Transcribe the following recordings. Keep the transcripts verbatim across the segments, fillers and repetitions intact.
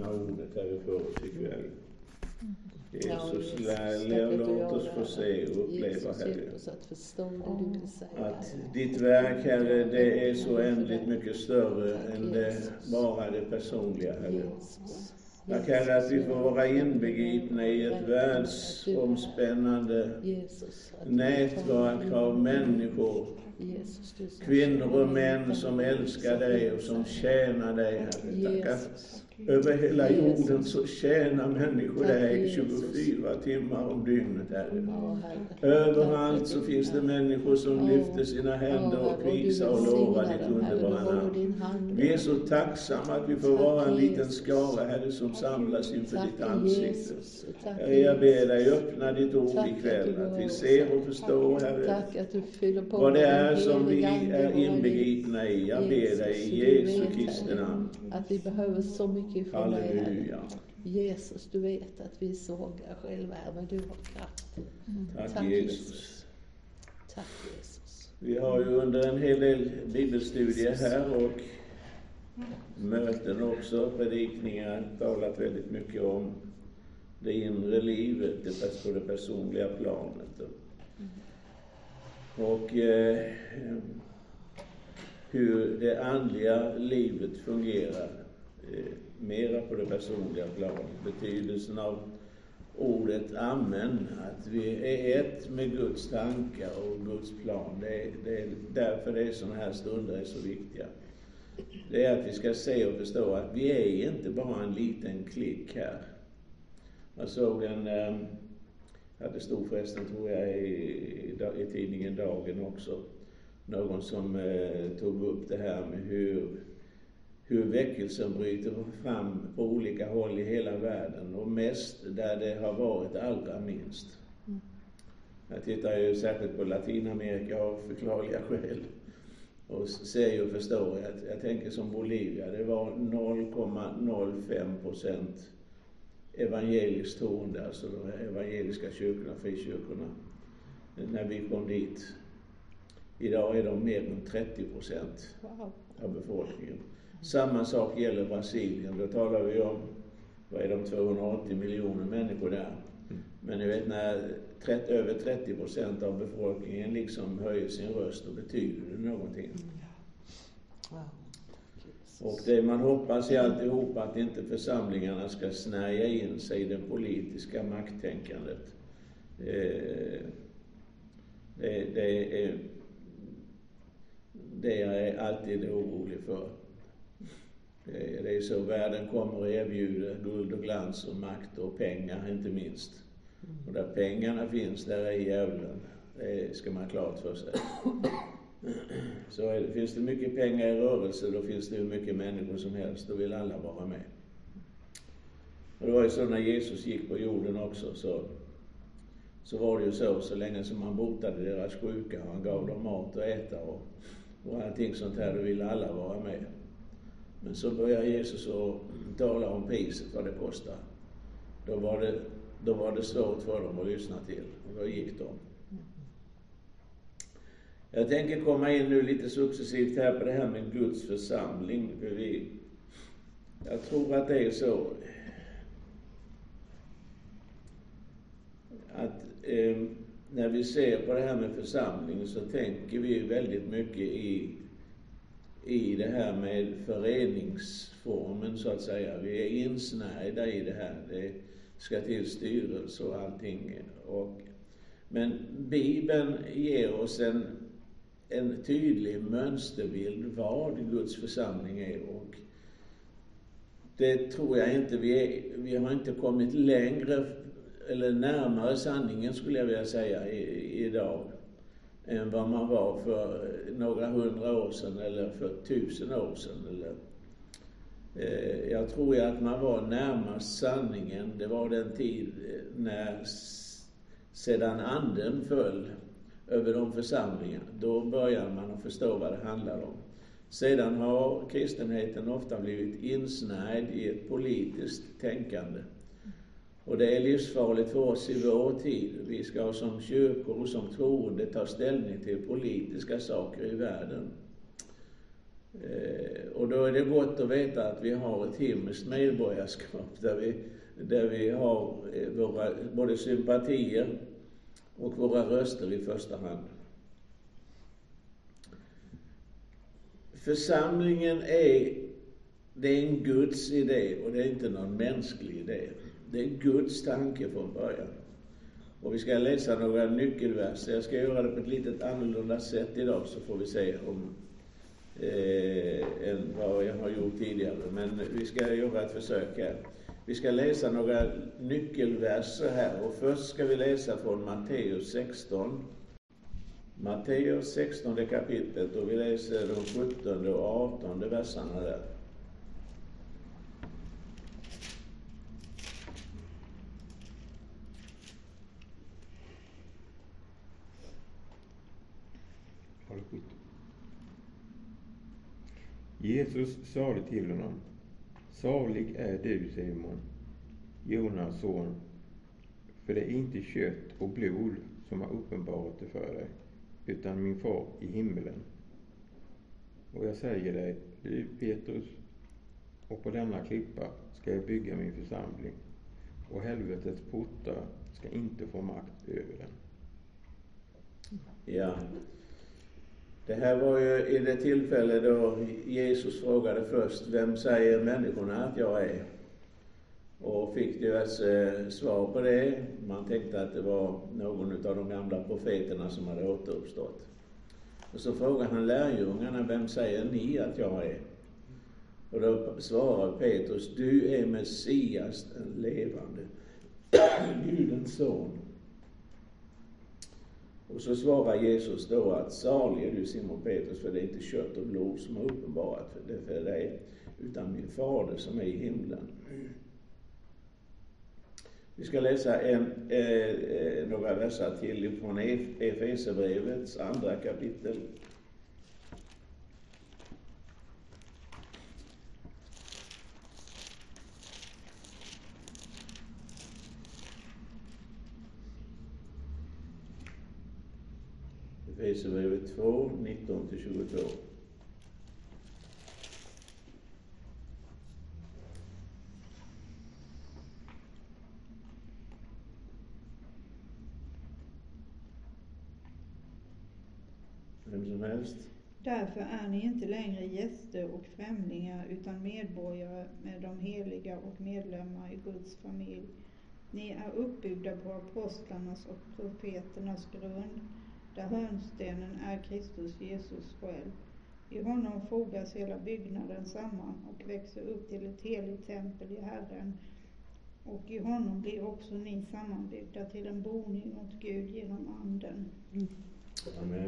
öppna ordet här vi får ikväll. Jesus, Ja, lär, låt oss få se och uppleva, Jesus, Herre. hjälp oss att förstå det du vill säga. Att ditt verk, Herre, det är så ändligt mycket större än det, bara det personliga, Herre. Jesus. Tack, Herre, att vi får vara inbegripna i ett världsomspännande Jesus, nätverk av människor, Jesus, du som kvinnor och män som älskar dig och som tjänar dig, Herre. Tack att över hela jorden så tjänar människor dig tjugofyra timmar om dygnet, Herre. Överallt så finns det människor som lyfter sina händer och prisar och lovar ditt underbara namn. Vi är så tacksamma att vi får vara en liten skara, Herre, som samlas inför ditt ansikte. Herre, jag ber dig öppna ditt ord ikväll, att vi ser och förstår, Herre, vad det är som vi är inbegripna i. Jag ber dig i Jesu Kristi namn. Att vi behöver så mycket ifrån dig, Herre. Halleluja. Jesus, du vet att vi är svaga själva här, men du har kraft. Mm. Tack, Tack Jesus. Jesus. Tack Jesus. Vi har ju under en hel del bibelstudier här och möten också, predikningar, talat väldigt mycket om det inre livet, det på det personliga planet. Och eh, hur det andliga livet fungerar eh, mera på det personliga planet. Betydelsen av ordet amen, att vi är ett med Guds tankar och Guds plan. Det är, det är därför det är sådana här stunder är så viktiga. Det är att vi ska se och förstå att vi är inte bara en liten klick här. Jag såg en, eh, ja, det stod förresten tror jag i, i tidningen Dagen också, någon som eh, tog upp det här med hur hur väckelsen bryter fram på olika håll i hela världen och mest där det har varit allra minst. Mm. Jag tittar ju särskilt på Latinamerika av förklarliga skäl och ser ju och förstår att jag tänker som Bolivia, det var noll komma noll fem procent evangeliskt troende, alltså de evangeliska kyrkorna, frikyrkorna, när vi kom dit. Idag är de mer än trettio procent av befolkningen. Samma sak gäller Brasilien. Då talar vi om, vad är de, tvåhundraåttio miljoner människor där. Men ni vet, när trettio, över trettio procent av befolkningen liksom höjer sin röst, och betyder det någonting. Och det man hoppas är alltihop att inte församlingarna ska snärja in sig i det politiska makttänkandet. Det, det, det är det jag är alltid orolig för. Det är, det är så världen kommer att erbjuda guld och glans och makt och pengar inte minst. Och där pengarna finns, där är djävulen. Det ska man ha klart för sig. Så är det, finns det mycket pengar i rörelse, då finns det hur mycket människor som helst. Då vill alla vara med. Och det var ju så när Jesus gick på jorden också, så, så var det ju så, så länge som han botade deras sjuka, han gav dem mat att äta och, och allting sånt här, då ville alla vara med. Men så började Jesus att tala om priset, vad det kostar. Då var det, då var det svårt för dem att lyssna till, och då gick de. Jag tänker komma in nu lite successivt här på det här med Guds församling. För vi, jag tror att det är så att eh, när vi ser på det här med församling så tänker vi väldigt mycket i, i det här med föreningsformen så att säga. Vi är insnärjda i det här. Det ska till styrelse och allting. Och, men Bibeln ger oss en en tydlig mönsterbild vad Guds församling är, och det tror jag inte vi är, vi har inte kommit längre eller närmare sanningen skulle jag vilja säga i, idag än vad man var för några hundra år sedan eller för tusen år sedan. Eller, eh, jag tror ju att man var närmast sanningen. Det var den tid när s- sedan anden föll över de församlingarna. Då börjar man att förstå vad det handlar om. Sedan har kristenheten ofta blivit insnärjd i ett politiskt tänkande. Och det är livsfarligt för oss i vår tid. Vi ska som kyrkor och som troende ta ställning till politiska saker i världen. Eh, och då är det gott att veta att vi har ett himmelskt medborgarskap där vi, där vi har eh, våra både sympatier och våra röster i första hand. Församlingen är, det är en Guds idé och det är inte någon mänsklig idé. Det är Guds tanke från början. Och vi ska läsa några nyckelverser. Jag ska göra det på ett litet annorlunda sätt idag, så får vi se om eh, än vad jag har gjort tidigare. Men vi ska göra ett försök här. Vi ska läsa några nyckelverser här, och först ska vi läsa från Matteus sexton. Matteus sextonde kapitlet, och vi läser de sjuttonde och artonde verserna där. Jesus sade till honom: salig är du, Simon, Jonas son, för det är inte kött och blod som har uppenbarat det för dig, utan min far i himmelen. Och jag säger dig, du Petrus, och på denna klippa ska jag bygga min församling, och helvetets portar ska inte få makt över den. Ja, det här var ju i det tillfälle då Jesus frågade först: vem säger människorna att jag är? Och fick diverse svar på det. Man tänkte att det var någon av de gamla profeterna som hade återuppstått. Och så frågade han lärjungarna: vem säger ni att jag är? Och då svarade Petrus: du är Messias, den levande Gudens son. Och så svarar Jesus då att salig är du, Simon Petrus, för det är inte kött och blod som har uppenbarat för det för dig, utan min fader som är i himlen. Vi ska läsa en, eh, några versar till från Efeserbrevets andra kapitel. Efeserbrevet två, nitton till tjugotvå. Vem som helst. Därför är ni inte längre gäster och främlingar, utan medborgare med de heliga och medlemmar i Guds familj. Ni är uppbyggda på apostlarnas och profeternas grund, där hörnstenen är Kristus Jesus själv. I honom fogas hela byggnaden samman och växer upp till ett heligt tempel i Herren. Och i honom blir också ni sammanbyggda till en boning åt Gud genom anden. Amen.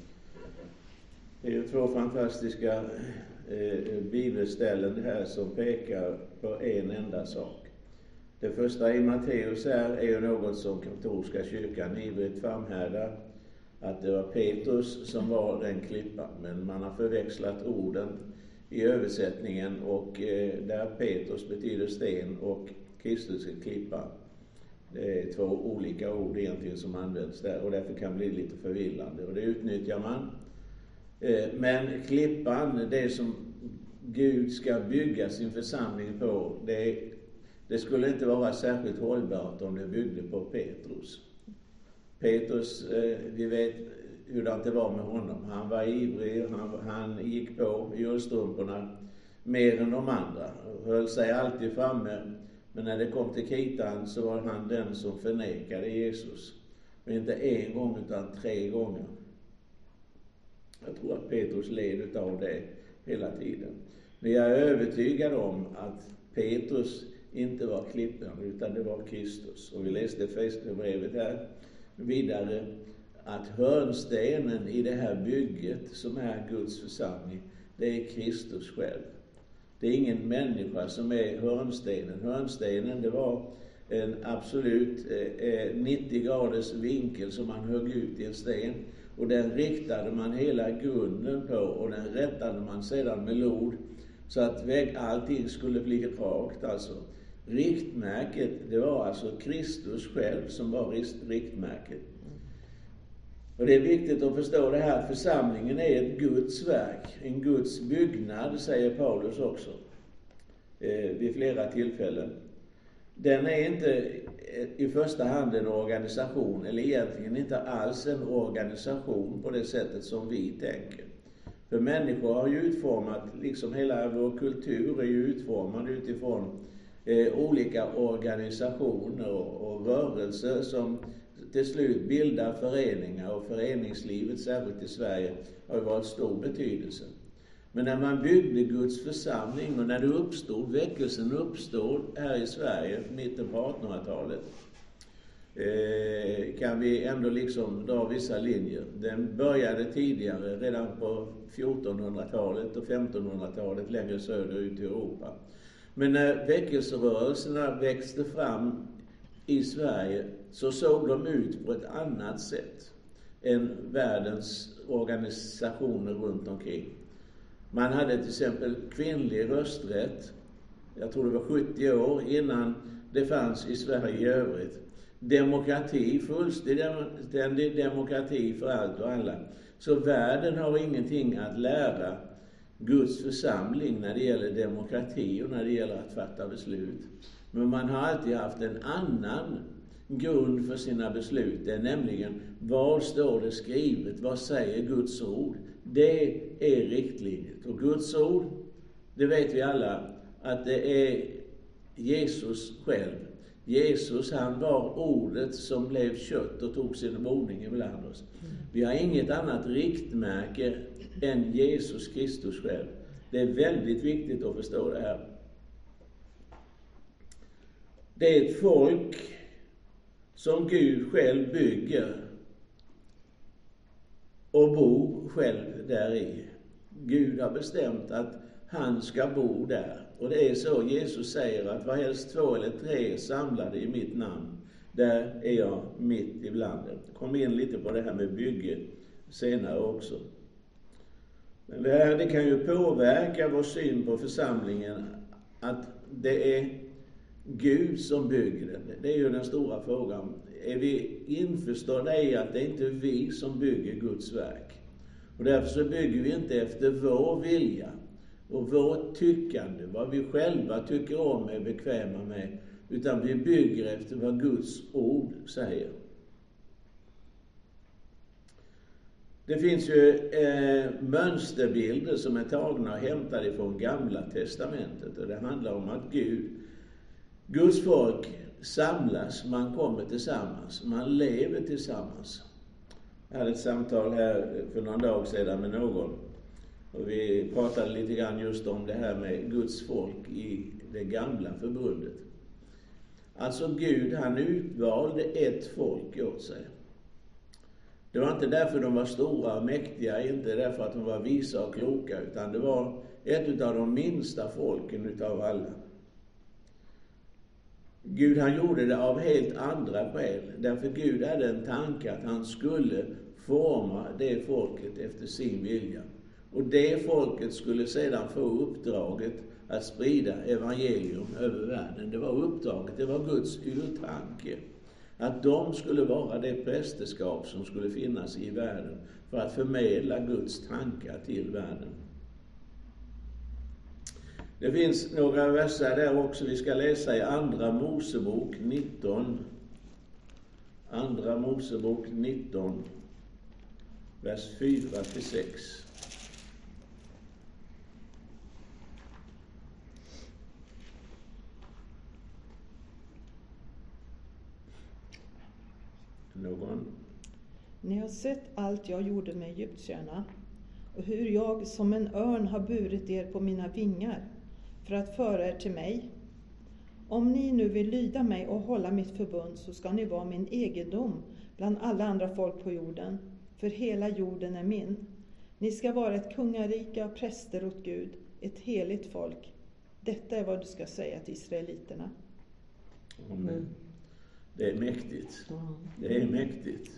Det är ju två fantastiska eh, bibelställen här som pekar på en enda sak. Det första i Matteus här är ju något som katolska kyrkan ivrigt framhärdar, att det var Petrus som var den klippan, men man har förväxlat orden i översättningen, och eh, där Petrus betyder sten och Kristus är klippa. Det är två olika ord egentligen som används där, och därför kan det bli lite förvillande, och det utnyttjar man. Eh, men klippan, det som Gud ska bygga sin församling på, det, det skulle inte vara särskilt hållbart om det byggde på Petrus. Petrus, eh, vi vet hur det var med honom. Han var ivrig, han, han gick på julstrumporna mer än de andra. Höll sig alltid framme, men när det kom till kritan så var han den som förnekade Jesus. Men inte en gång utan tre gånger. Jag tror att Petrus led av det hela tiden. Men jag är övertygad om att Petrus inte var klippan, utan det var Kristus. Och vi läste Efesierbrevet här vidare, att hörnstenen i det här bygget som är Guds församling, det är Kristus själv. Det är ingen människa som är hörnstenen. Hörnstenen, det var en absolut eh, nittio graders vinkel som man högg ut i en sten. Och den riktade man hela grunden på, och den rättade man sedan med lod, så att väg, allting skulle bli rakt. Alltså, riktmärket, det var alltså Kristus själv som var riktmärket. Och det är viktigt att förstå det här. Församlingen är ett Guds verk, en Guds byggnad, säger Paulus också eh, vid flera tillfällen. Den är inte i första hand en organisation, eller egentligen inte alls en organisation på det sättet som vi tänker. För människor har ju utformat, liksom hela vår kultur är ju utformad utifrån eh, olika organisationer och, och rörelser som till slut bildar föreningar, och föreningslivet, särskilt i Sverige, har ju varit stor betydelse. Men när man byggde Guds församling och när det uppstod, väckelsen uppstod här i Sverige, mitten på artonhundratalet, eh, kan vi ändå liksom dra vissa linjer. Den började tidigare, redan på fjortonhundratalet och femtonhundratalet, längre söderut i Europa. Men när väckelserörelserna växte fram i Sverige så såg de ut på ett annat sätt än världens organisationer runt omkring. Man hade till exempel kvinnlig rösträtt, jag tror det var sjuttio år innan det fanns i Sverige i övrigt. Demokrati, fullständig demokrati för allt och alla. Så världen har ingenting att lära Guds församling när det gäller demokrati och när det gäller att fatta beslut. Men man har alltid haft en annan grund för sina beslut. Det är nämligen, vad står det skrivet? Vad säger Guds ord? Det är riktlinjet. Och Guds ord, det vet vi alla, att det är Jesus själv. Jesus, han var ordet som blev kött och tog sin boning ibland oss. Vi har inget annat riktmärke än Jesus Kristus själv. Det är väldigt viktigt att förstå det här. Det är ett folk som Gud själv bygger och bor själv där i. Gud har bestämt att han ska bo där. Och det är så Jesus säger att var helst två eller tre är samlade i mitt namn, där är jag mitt ibland dem. Kom in lite på det här med bygge senare också. Men det här, det kan ju påverka vår syn på församlingen, att det är Gud som bygger den. Det är ju den stora frågan. Är vi införstådda i att det är inte vi som bygger Guds verk? Och därför så bygger vi inte efter vår vilja och vårt tyckande, vad vi själva tycker om är bekväma med, utan vi bygger efter vad Guds ord säger. Det finns ju eh, mönsterbilder som är tagna och hämtade från Gamla testamentet, och det handlar om att Gud, Guds folk samlas, man kommer tillsammans, man lever tillsammans. Jag hade ett samtal här för någon dag sedan med någon, och vi pratade lite grann just om det här med Guds folk i det gamla förbundet. Alltså Gud, han utvalde ett folk åt sig. Det var inte därför de var stora och mäktiga, inte därför att de var visa och kloka, utan det var ett av de minsta folken utav alla. Gud, han gjorde det av helt andra skäl. Därför Gud hade en tanke att han skulle forma det folket efter sin vilja. Och det folket skulle sedan få uppdraget att sprida evangelium över världen. Det var uppdraget, det var Guds urtanke. Att de skulle vara det prästerskap som skulle finnas i världen för att förmedla Guds tankar till världen. Det finns några verser där också vi ska läsa i Andra Mosebok nitton. Andra Mosebok nitton, vers fyra till sex. Någon? Ni har sett allt jag gjorde med egyptierna och hur jag som en örn har burit er på mina vingar för att föra er till mig. Om ni nu vill lyda mig och hålla mitt förbund, så ska ni vara min egendom bland alla andra folk på jorden, för hela jorden är min. Ni ska vara ett kungarike och präster åt Gud, ett heligt folk. Detta är vad du ska säga till israeliterna. Amen. Det är mäktigt. Det är mäktigt.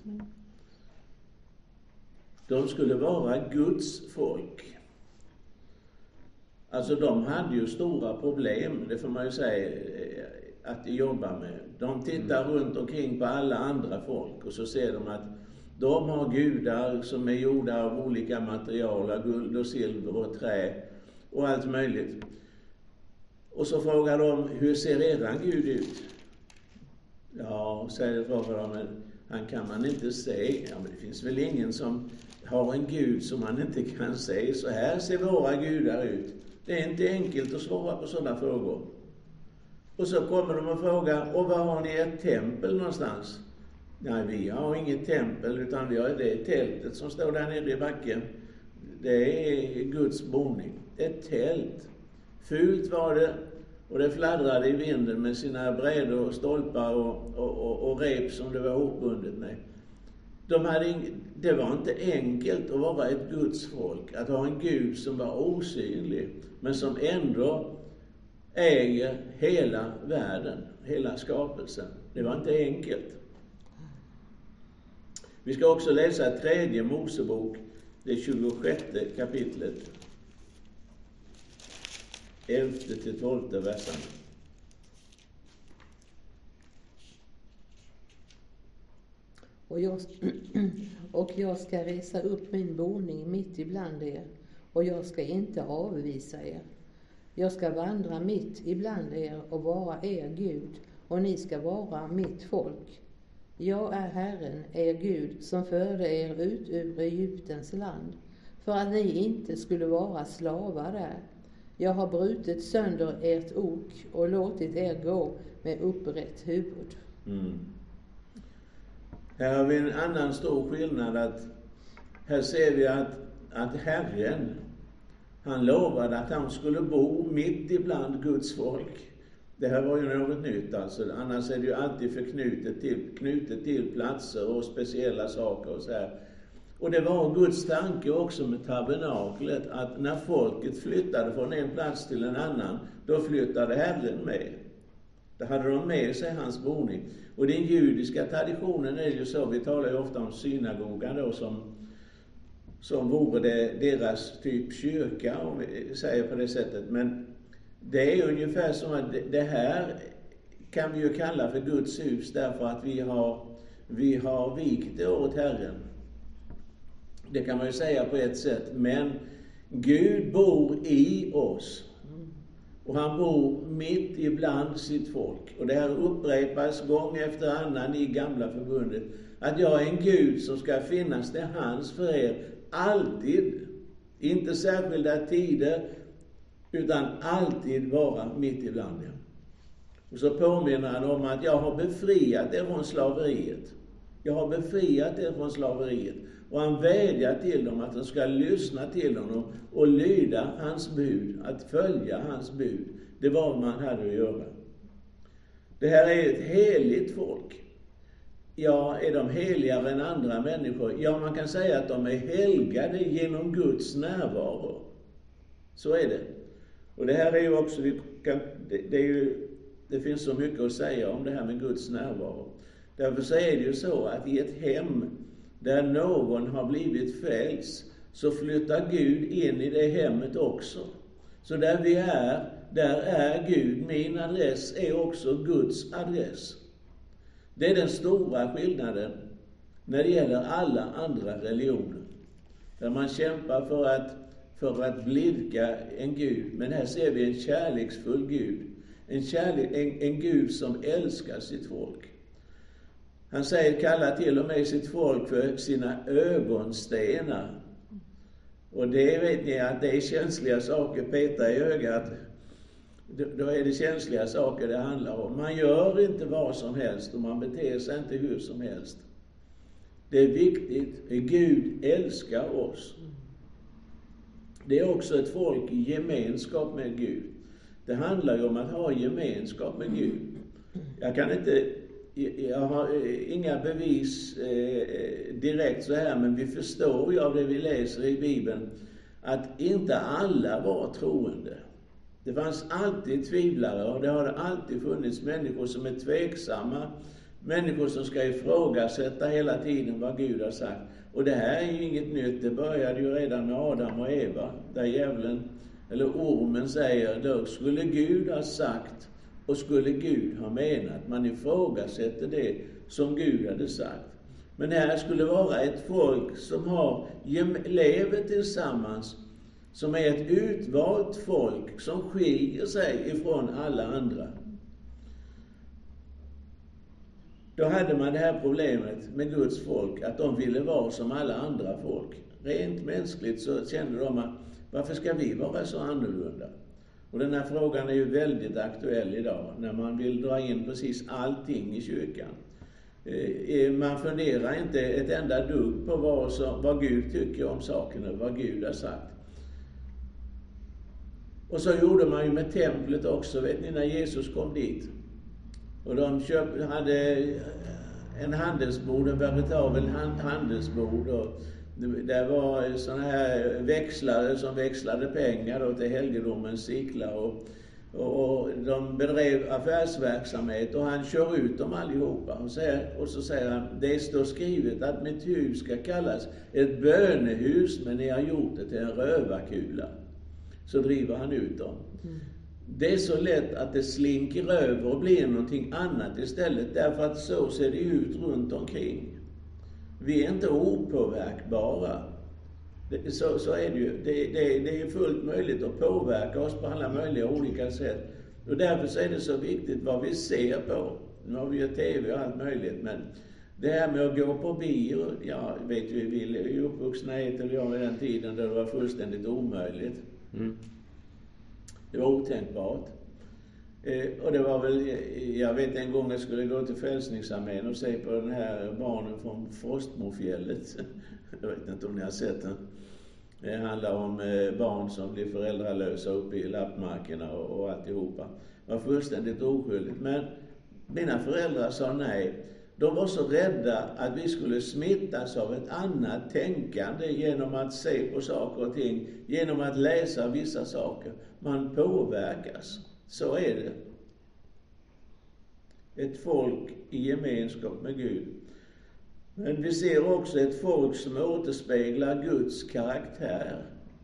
De skulle vara Guds folk. Alltså de hade ju stora problem, det får man ju säga, att jobba med. De tittar runt omkring på alla andra folk och så ser de att De har gudar som är gjorda av olika material, av guld och silver och trä och allt möjligt. Och så frågar de, hur ser eran Gud ut? Ja, säger frågar de, men han kan man inte se. Ja, men det finns väl ingen som har en Gud som man inte kan se. Så här ser våra gudar ut. Det är inte enkelt att svara på sådana frågor. Och så kommer de och frågar, och var har ni ett tempel någonstans? Nej, vi har inget tempel, utan vi har det tältet som står där nere i backen. Det är Guds boning. Ett tält. Fult var det, och det fladdrade i vinden med sina brädor och stolpar och, och, och, och rep som det var hopbundet med. De hade ing- det var inte enkelt att vara ett Guds folk, att ha en Gud som var osynlig, men som ändå äger hela världen, hela skapelsen. Det var inte enkelt. Vi ska också läsa tredje Mosebok, det tjugosjätte kapitlet, elfte till tolfte versen. Och jag, och jag ska resa upp min boning mitt ibland er, och jag ska inte avvisa er. Jag ska vandra mitt ibland er och vara er Gud, och ni ska vara mitt folk. Jag är Herren, er Gud, som förde er ut ur Egyptens land, för att ni inte skulle vara slavar där. Jag har brutit sönder ert ok och låtit er gå med upprätt huvud. Mm. Här har vi en annan stor skillnad. Att här ser vi att, att Herren, han lovade att han skulle bo mitt ibland Guds folk. Det här var ju något nytt alltså. Annars är det ju alltid förknutet till, knutet till platser och speciella saker och så här. Och det var Guds tanke också med tabernaklet, att när folket flyttade från en plats till en annan, då flyttade Herren med. Då hade de med sig hans boning. Och den judiska traditionen är ju så, vi talar ju ofta om synagogan då som, som vore det deras typ kyrka, om vi säger på det sättet. Men det är ungefär som att det här kan vi ju kalla för Guds hus, därför att vi har, vi har vikt det åt Herren. Det kan man ju säga på ett sätt, men Gud bor i oss. Och han bor mitt ibland sitt folk. Och det här upprepas gång efter annan i gamla förbundet. Att jag är en Gud som ska finnas till hans för er alltid. Inte särskilda tider, utan alltid vara mitt ibland er. Och så påminner han om att jag har befriat er från slaveriet. Jag har befriat er från slaveriet. Och han vädjar till dem att de ska lyssna till honom och lyda hans bud, att följa hans bud. Det var vad man hade att göra. Det här är ett heligt folk. Ja, är de heligare än andra människor? Ja, man kan säga att de är helgade genom Guds närvaro. Så är det. Och det här är ju också, vi kan, det, det, är ju, det finns så mycket att säga om det här med Guds närvaro. Därför så är det ju så att i ett hem där någon har blivit frälst, så flyttar Gud in i det hemmet också. Så där vi är, där är Gud. Min adress är också Guds adress. Det är den stora skillnaden när det gäller alla andra religioner. Där man kämpar för att, för att blidka en Gud. Men här ser vi en kärleksfull Gud. En, kärlek, en, en Gud som älskar sitt folk. Han säger, kalla till och med sitt folk för sina ögonstenar. Och det vet ni att det är känsliga saker, peta i ögat. Då är det känsliga saker det handlar om. Man gör inte vad som helst och man beter sig inte hur som helst. Det är viktigt. Gud älskar oss. Det är också ett folk i gemenskap med Gud. Det handlar ju om att ha gemenskap med Gud. Jag kan inte... Jag har inga bevis eh, direkt så här, men vi förstår ju av det vi läser i Bibeln att inte alla var troende. Det fanns alltid tvivlare, och det har alltid funnits människor som är tveksamma, människor som ska ifrågasätta hela tiden vad Gud har sagt. Och det här är ju inget nytt, det började ju redan med Adam och Eva, där djävulen, eller ormen säger, då skulle Gud ha sagt. Och skulle Gud ha menat, man ifrågasätter det som Gud hade sagt. Men här skulle vara ett folk som har lever tillsammans, som är ett utvalt folk som skiljer sig ifrån alla andra. Då hade man det här problemet med Guds folk, att de ville vara som alla andra folk. Rent mänskligt så kände de att varför ska vi vara så annorlunda? Och den här frågan är ju väldigt aktuell idag när man vill dra in precis allting i kyrkan. Man funderar inte ett enda dugg på vad, som, vad Gud tycker om saken och vad Gud har sagt. Och så gjorde man ju med templet också, vet ni, när Jesus kom dit. Och de köpte, hade en handelsbord, en veritabel handelsbord, och det var såna här växlare som växlade pengar då till helgedomens siklar, och, och, och de bedrev affärsverksamhet, och han kör ut dem allihopa och, säger, och så säger han, det står skrivet att mitt hus ska kallas ett bönehus, men ni har gjort det till en rövarkula. Så driver han ut dem. Mm. Det är så lätt att det slinker över och blir någonting annat istället, därför att så ser det ut runt omkring. Vi är inte opåverkbara. Det, så, så är det ju. Det, det, det är fullt möjligt att påverka oss på alla möjliga olika sätt. Och därför så är det så viktigt vad vi ser på. Nu har vi ju tv och allt möjligt, men det här med att gå på bio, ja, vet vi, vi är ju uppvuxna i eller jag i den tiden där det var fullständigt omöjligt. Mm. Det var otänkbart. Eh, och det var väl, jag vet en gång jag skulle gå till Frälsningsarmén och se på den här barnen från Frostmofjället. Jag vet inte om ni har sett den. Det handlar om eh, barn som blir föräldralösa uppe i lappmarkerna och, och alltihopa. Det var fullständigt oskyldigt. Men mina föräldrar sa nej. De var så rädda att vi skulle smittas av ett annat tänkande genom att se på saker och ting, genom att läsa vissa saker. Man påverkas. Så är det. Ett folk i gemenskap med Gud. Men vi ser också ett folk som återspeglar Guds karaktär.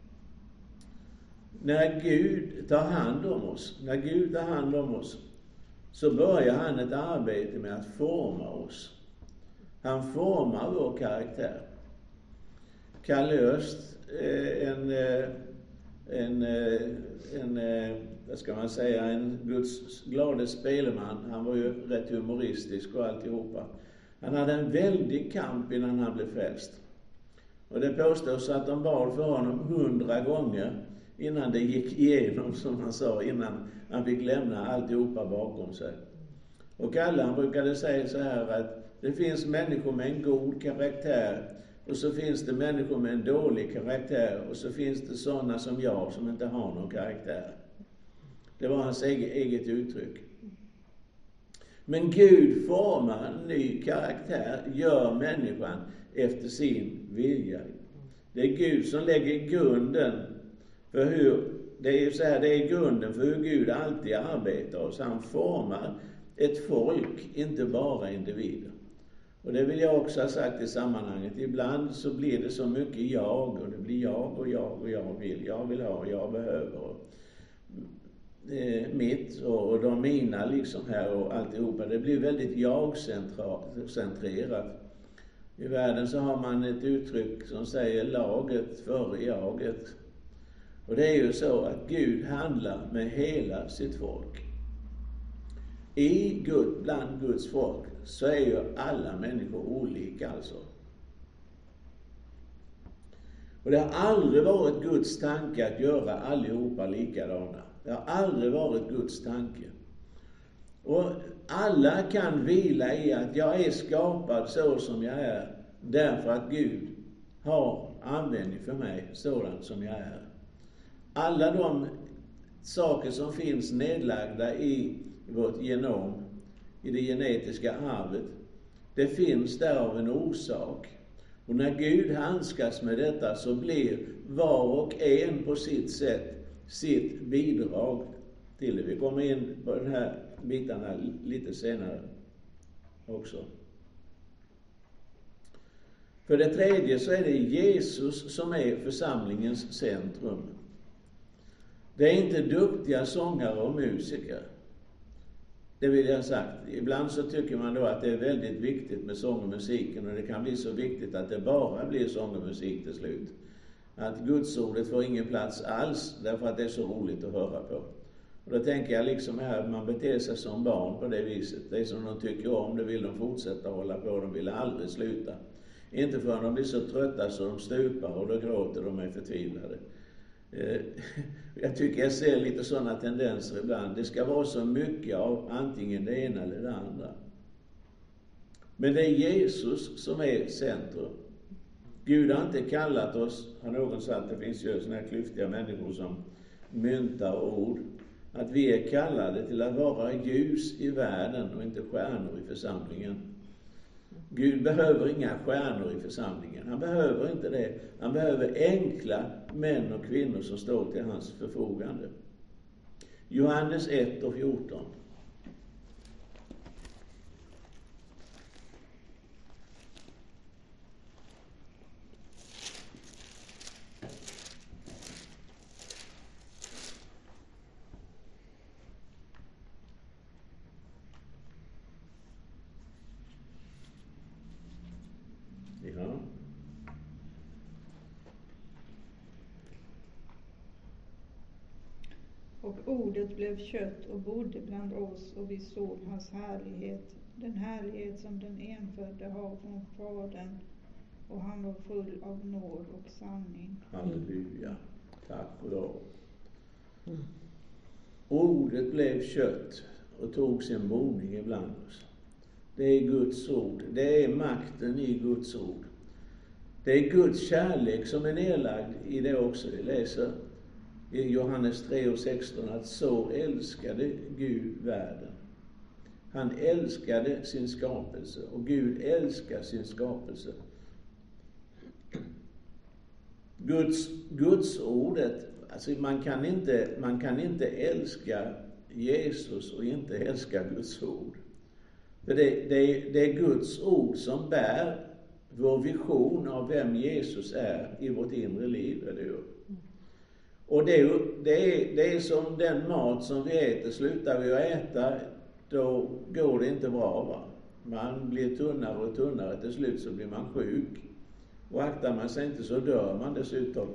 När Gud tar hand om oss, när Gud tar hand om oss, så börjar han ett arbete med att forma oss. Han formar vår karaktär. Kalle Öst, en, en, en, en vad ska man säga, en Guds glade spelman. Han var ju rätt humoristisk och alltihopa. Han hade en väldig kamp innan han blev frälst. Och det påstås att de bad för honom hundra gånger innan det gick igenom, som han sa, innan han fick lämna alltihopa bakom sig. Och alla han brukade säga så här att det finns människor med en god karaktär, och så finns det människor med en dålig karaktär, och så finns det sådana som jag som inte har någon karaktär. Det var hans eget, eget uttryck. Men Gud formar en ny karaktär, gör människan efter sin vilja. Det är Gud som lägger grunden för hur, det är ju så här, det är grunden för hur Gud alltid arbetar oss. Han formar ett folk, inte bara individer. Och det vill jag också ha sagt i sammanhanget. Ibland så blir det så mycket jag, och det blir jag och jag och jag vill. Jag vill ha, jag behöver. Och eh, mitt och, och de mina liksom här och alltihopa. Det blir väldigt jag-centrerat. I världen så har man ett uttryck som säger laget före jaget. Och det är ju så att Gud handlar med hela sitt folk. I Gud, bland Guds folk, så är ju alla människor olika alltså. Och det har aldrig varit Guds tanke att göra allihopa likadana. Det har aldrig varit Guds tanke. Och alla kan vila i att jag är skapad så som jag är, därför att Gud har användning för mig sådant som jag är. Alla de saker som finns nedlagda i vårt genom, i det genetiska arvet, det finns där av en orsak. Och när Gud handskas med detta så blir var och en på sitt sätt sitt bidrag till det. Vi kommer in på den här bitarna lite senare också. För det tredje så är det Jesus som är församlingens centrum. Det är inte duktiga sångare och musiker. Det vill jag ha sagt. Ibland så tycker man då att det är väldigt viktigt med sång och musiken, och det kan bli så viktigt att det bara blir sång och musik till slut. Att Gudsordet får ingen plats alls därför att det är så roligt att höra på. Och då tänker jag liksom här, man beter sig som barn på det viset. Det som de tycker om, det vill de fortsätta hålla på, de vill aldrig sluta. Inte förrän de blir så trötta så de stupar och då gråter de är förtvivlade. Jag tycker jag ser lite sådana tendenser ibland. Det ska vara så mycket av antingen det ena eller det andra. Men det är Jesus som är centrum. Gud har inte kallat oss, har någon sagt, det finns ju sådana här klyftiga människor som myntar ord, att vi är kallade till att vara ljus i världen och inte stjärnor i församlingen. Gud behöver inga stjärnor i församlingen. Han behöver inte det. Han behöver enkla män och kvinnor som står till hans förfogande. Johannes ett och fjorton. Ja. Och ordet blev kött och bodde bland oss, och vi såg hans härlighet, den härlighet som den enfödde har från Fadern, och han var full av nåd och sanning. Halleluja. Tack och lov. Mm. Ordet blev kött och tog sin boning ibland oss. Det är Guds ord. Det är makten i Guds ord. Det är Guds kärlek som är nedlagd i det också. Vi läser i Johannes tre och sexton att så älskade Gud världen. Han älskade sin skapelse, och Gud älskar sin skapelse. Guds, Guds ordet, alltså man kan inte, man kan inte älska Jesus och inte älska Guds ord. För det, det, det är Guds ord som bär vår vision av vem Jesus är i vårt inre liv, eller hur? Och det, det, är, det är som den mat som vi äter. Slutar vi att äta, då går det inte bra, va? Man blir tunnare och tunnare, till slut så blir man sjuk. Och aktar man sig inte så dör man dessutom.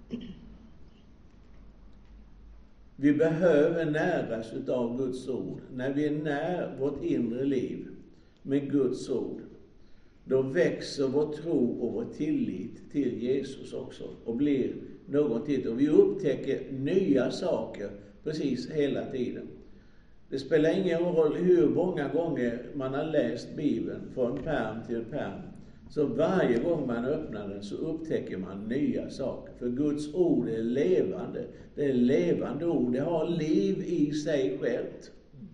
Vi behöver näras utav Guds ord. När vi när vårt inre liv med Guds ord, då växer vår tro och vår tillit till Jesus också och blir någonting. Och vi upptäcker nya saker precis hela tiden. Det spelar ingen roll hur många gånger man har läst Bibeln från pärm till pärm. Så varje gång man öppnar den så upptäcker man nya saker. För Guds ord är levande. Det är levande ord. Det har liv i sig självt.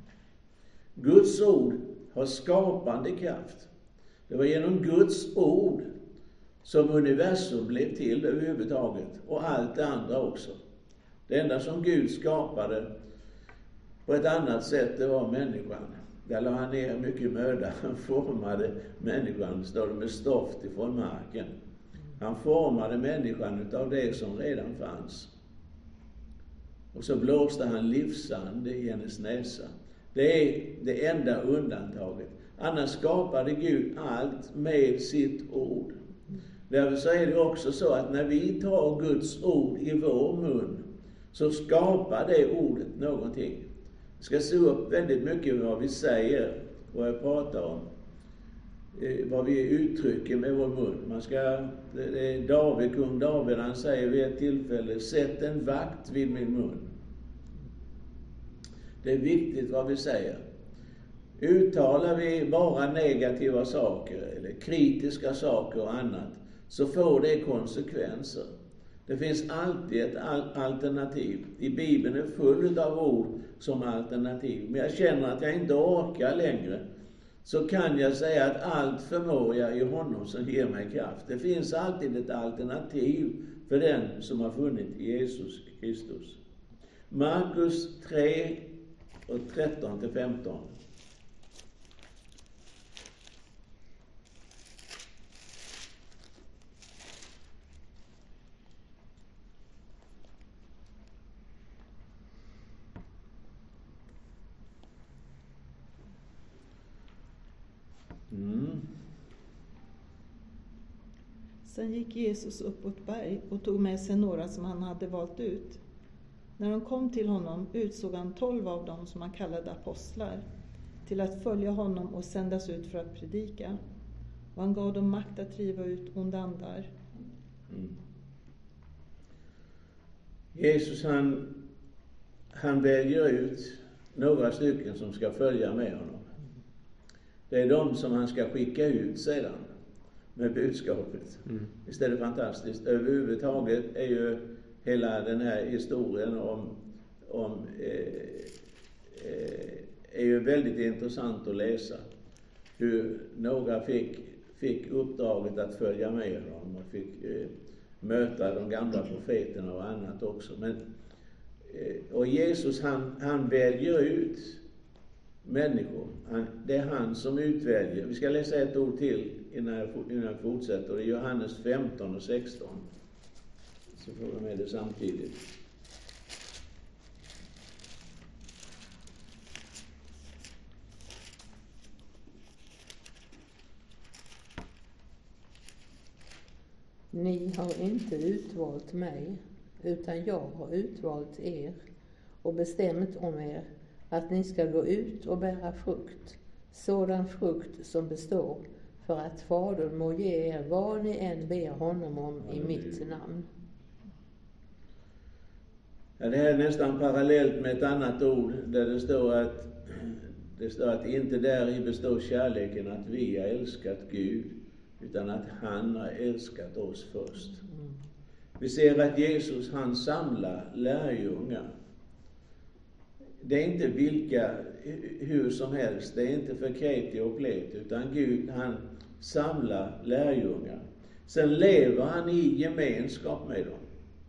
Guds ord har skapande kraft. Det var genom Guds ord som universum blev till överhuvudtaget. Och allt det andra också. Det enda som Gud skapade på ett annat sätt, det var människan. Där la han ner mycket möda. Han formade människan, står det, med stoft ifrån marken. Han formade människan utav det som redan fanns. Och så blåste han livsand i hennes näsa. Det är det enda undantaget. Annars skapade Gud allt med sitt ord. Därför så är det också så att när vi tar Guds ord i vår mun, så skapar det ordet någonting. Vi ska se upp väldigt mycket med vad vi säger, vad jag pratar om, vad vi uttrycker med vår mun. Man ska, det är David, kung David, han säger vid ett tillfälle: sätt en vakt vid min mun. Det är viktigt vad vi säger. Uttalar vi bara negativa saker eller kritiska saker och annat, så får det konsekvenser. Det finns alltid ett alternativ. I Bibeln är full av ord som alternativ. Men jag känner att jag inte orkar längre, så kan jag säga att allt förmår jag i honom som ger mig kraft. Det finns alltid ett alternativ för den som har funnit Jesus Kristus. Markus tre och tretton till femton. Mm. Sen gick Jesus upp på ett berg och tog med sig några som han hade valt ut. När de kom till honom utsåg han tolv av dem som han kallade apostlar till att följa honom och sändas ut för att predika. Och han gav dem makt att driva ut onda andar. Mm. Jesus han, han väljer ut några stycken som ska följa med honom. Det är de som han ska skicka ut sedan med budskapet. Mm. Visst är det fantastiskt. Överhuvudtaget är ju hela den här historien om, om eh, eh, är ju väldigt intressant att läsa. Hur några fick, fick uppdraget att följa med honom och fick eh, möta de gamla profeterna och annat också. Men, eh, och Jesus han, han väljer ut människor. Han, det är han som utväljer. Vi ska läsa ett ord till innan jag, innan jag fortsätter. Det är Johannes femton och sexton. Så får vi med det samtidigt. Ni har inte utvalt mig, utan jag har utvalt er och bestämt om er att ni ska gå ut och bära frukt, sådan frukt som består, för att Fadern må ge er vad ni än ber honom om i mitt namn. Ja, det här är nästan parallellt med ett annat ord där det står att det står att inte där i består kärleken att vi har älskat Gud, utan att han har älskat oss först. Mm. Vi ser att Jesus han samlar lärjungar. Det är inte vilka, hur som helst, det är inte för kreti och plet, utan Gud han samlar lärjungar. Sen lever han i gemenskap med dem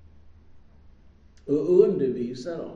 och undervisar dem.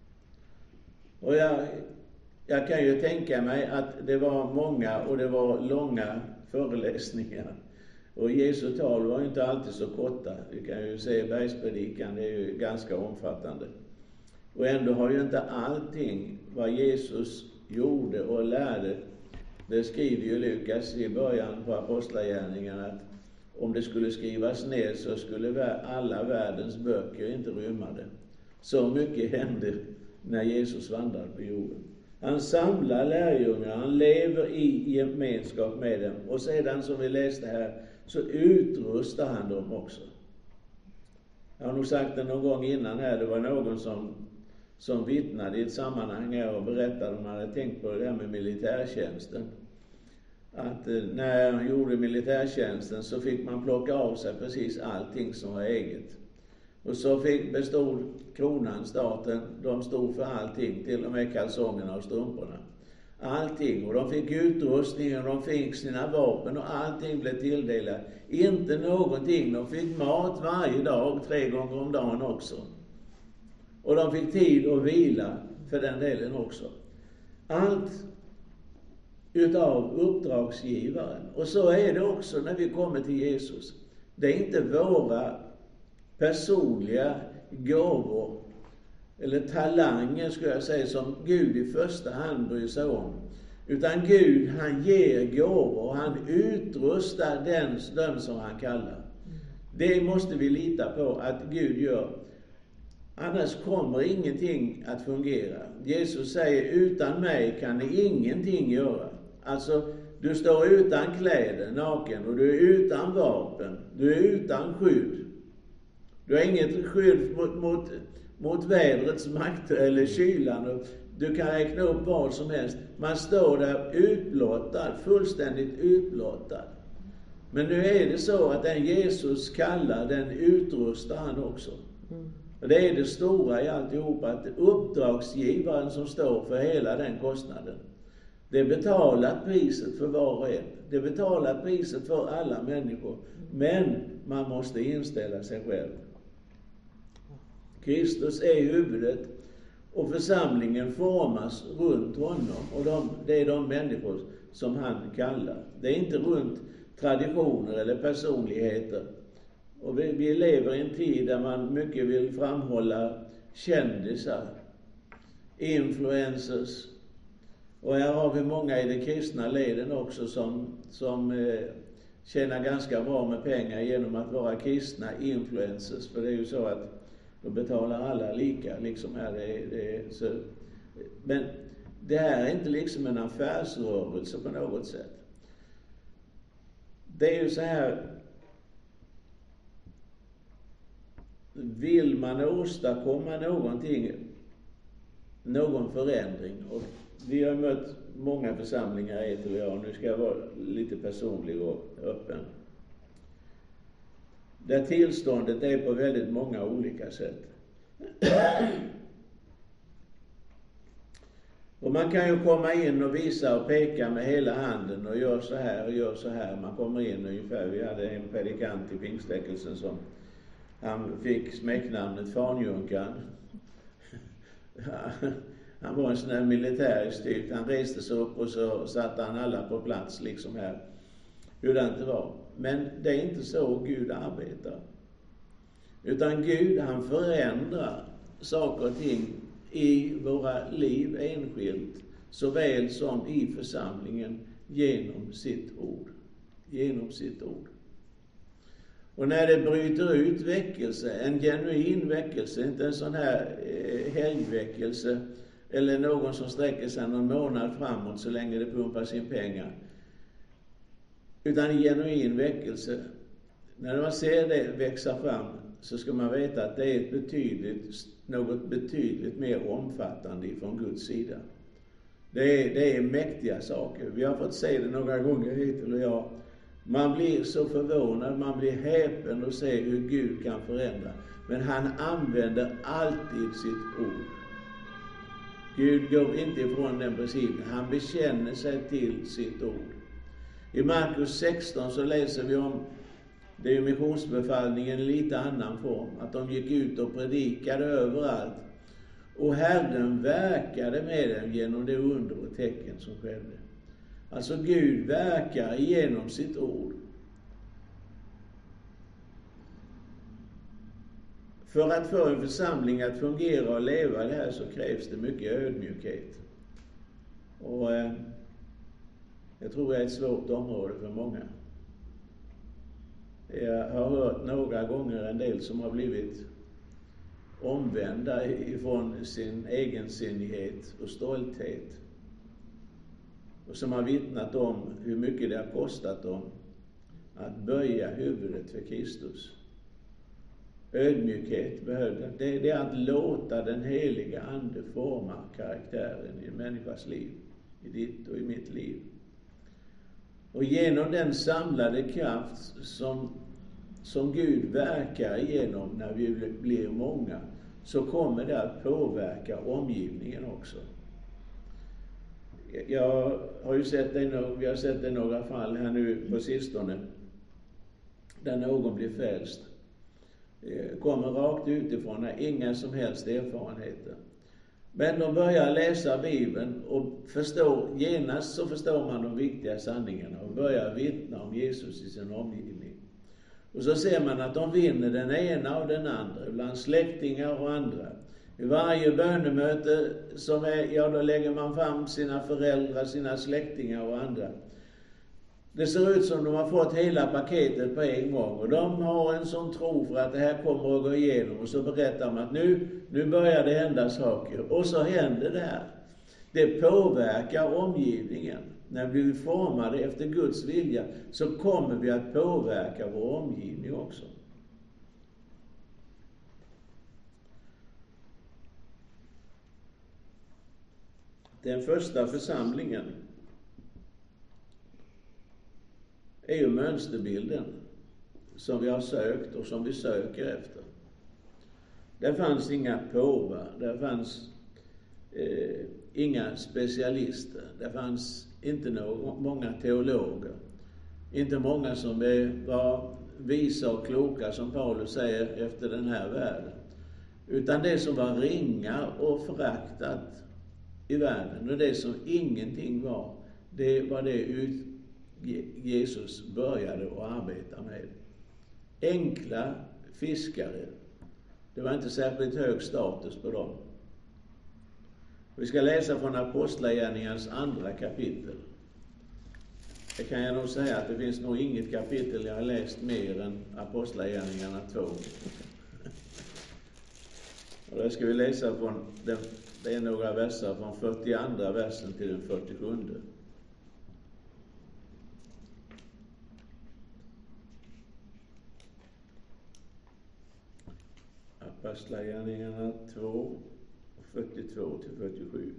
Och jag, jag kan ju tänka mig att det var många och det var långa föreläsningar. Och Jesu tal var inte alltid så korta. Vi kan ju se bergspredikan, det är ju ganska omfattande. Och ändå har ju inte allting vad Jesus gjorde och lärde. Det skriver ju Lukas i början på apostlagärningarna att om det skulle skrivas ner så skulle alla världens böcker inte rymma det. Så mycket hände när Jesus vandrade på jorden. Han samlar lärjungar, han lever i gemenskap med dem. Och sedan som vi läste här så utrustar han dem också. Jag har nog sagt det någon gång innan här, det var någon som, som vittnade i ett sammanhang här och berättade om man hade tänkt på det här med militärtjänsten. Att när han gjorde militärtjänsten så fick man plocka av sig precis allting som var eget. Och så fick bestod kronan, staten, de stod för allting, till och med kalsongerna och strumporna. Allting, och de fick utrustning och de fick sina vapen och allting blev tilldelat. Inte någonting, de fick mat varje dag, tre gånger om dagen också. Och de fick tid att vila för den delen också. Allt utav uppdragsgivaren. Och så är det också när vi kommer till Jesus. Det är inte våra personliga gåvor eller talanger, skulle jag säga, som Gud i första hand bryr sig om. Utan Gud, han ger gåvor och han utrustar den, den som han kallar. Det måste vi lita på att Gud gör. Annars kommer ingenting att fungera. Jesus säger, utan mig kan ni ingenting göra. Alltså, du står utan kläder, naken, och du är utan vapen. Du är utan skydd. Du har inget skydd mot, mot, mot vädrets makter eller kylan. Du kan räkna upp vad som helst. Man står där utblottad, fullständigt utblottad. Men nu är det så att den Jesus kallar, den utrustar han också. Mm. Och det är det stora i alltihop, att uppdragsgivaren som står för hela den kostnaden. Det betalar priset för var och en. Det betalar priset för alla människor. Men man måste inställa sig själv. Kristus är huvudet och församlingen formas runt honom. Och de, det är de människor som han kallar. Det är inte runt traditioner eller personligheter. Och vi, vi lever i en tid där man mycket vill framhålla kändisar, influencers. Och här har vi många i de kristna leden också som, som eh, tjänar ganska bra med pengar genom att vara kristna influencers. För det är ju så att då betalar alla lika. Liksom här, det, det, så. Men det här är inte liksom en affärsrörelse på något sätt. Det är ju så här. Vill man åstadkomma någonting, någon förändring, och vi har mött många församlingar i tror jag, och nu ska jag vara lite personlig och öppen. Där tillståndet är på väldigt många olika sätt. Och man kan ju komma in och visa och peka med hela handen och gör så här och gör så här. Man kommer in ungefär, vi hade en predikant i Pingstväckelsen som han fick smeknamnet Fanjunkan. Han var en sån där militärisk typ. Han reste sig upp och så satte han alla på plats liksom här. Hur det inte var. Men det är inte så Gud arbetar. Utan Gud, han förändrar saker och ting i våra liv enskilt, såväl som i församlingen, genom sitt ord. Genom sitt ord. Och när det bryter ut väckelse, en genuin väckelse, inte en sån här eh, helgväckelse eller någon som sträcker sig någon månad framåt så länge det pumpar in pengar, utan en genuin väckelse, när man ser det växa fram, så ska man veta att det är ett betydligt, något betydligt mer omfattande från Guds sida. Det är, det är mäktiga saker. Vi har fått se det några gånger hittills och jag. Man blir så förvånad, man blir häpen och ser hur Gud kan förändra. Men han använder alltid sitt ord. Gud går inte ifrån den principen. Han bekänner sig till sitt ord. I Markus sexton så läser vi om, det är missionsbefallningen i lite annan form, att de gick ut och predikade överallt. Och Herren verkade med dem genom det under och tecken som skedde. Alltså Gud verkar genom sitt ord. För att få en församling att fungera och leva det här så krävs det mycket ödmjukhet. Och eh, jag tror det är ett svårt område för många. Jag har hört några gånger en del som har blivit omvända ifrån sin egensinnighet och stolthet. Och som har vittnat om hur mycket det har kostat dem att böja huvudet för Kristus. Ödmjukhet behövde. Det, det är att låta den heliga ande forma karaktären i en människas liv. I ditt och i mitt liv. Och genom den samlade kraft som, som Gud verkar igenom när vi blir många, så kommer det att påverka omgivningen också. Jag har ju sett det, vi har sett det i några fall här nu på sistone, där någon blir frälst. Kommer rakt utifrån, har inga som helst erfarenheter. Men de börjar läsa Bibeln och förstår, genast så förstår man de viktiga sanningarna och börjar vittna om Jesus i sin omgivning. Och så ser man att de vinner den ena och den andra, bland släktingar och andra. I varje bönemöte som är, ja då lägger man fram sina föräldrar, sina släktingar och andra. Det ser ut som de har fått hela paketet på en gång. Och de har en sån tro för att det här kommer att gå igenom. Och så berättar de att nu, nu börjar det hända saker. Och så händer det här. Det påverkar omgivningen. När vi blir formade efter Guds vilja så kommer vi att påverka vår omgivning också. Den första församlingen är ju mönsterbilden som vi har sökt och som vi söker efter. Där fanns inga påvar, där fanns eh, inga specialister, där fanns inte någon, många teologer, inte många som var visa och kloka som Paulus säger efter den här världen, utan det som var ringa och föraktat i världen och det som ingenting var, det var det ut Jesus började att arbeta med. Enkla fiskare. Det var inte särskilt hög status på dem. Vi ska läsa från Apostlagärningarnas andra kapitel. Det kan jag nog säga att det finns nog inget kapitel jag har läst mer än Apostlagärningarna två. Och där ska vi läsa från, den, det är några verser från fyrtioandra versen till den fyrtiosjunde. Apostlagärningarna två, fyrtiotvå till fyrtiosju.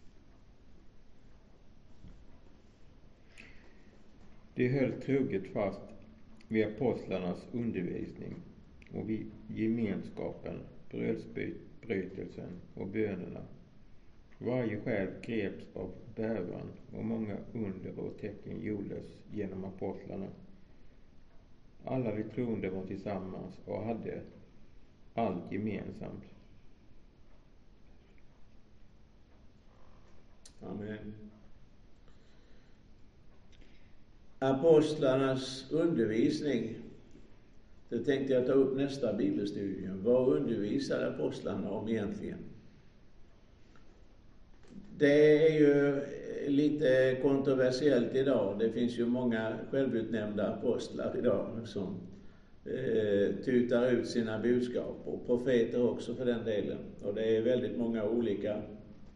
De höll troget fast vid apostlarnas undervisning och vid gemenskapen, brödsbrytelsen och bönerna. Varje själ greps av bävan och många under och tecken gjordes genom apostlarna. Alla de troende var tillsammans och hade allt gemensamt. Amen. Apostlarnas undervisning. Det tänkte jag ta upp nästa bibelstudium. Vad undervisar apostlarna om egentligen? Det är ju lite kontroversiellt idag. Det finns ju många självutnämnda apostlar idag som eh, tutar ut sina budskap. Och profeter också för den delen. Och det är väldigt många olika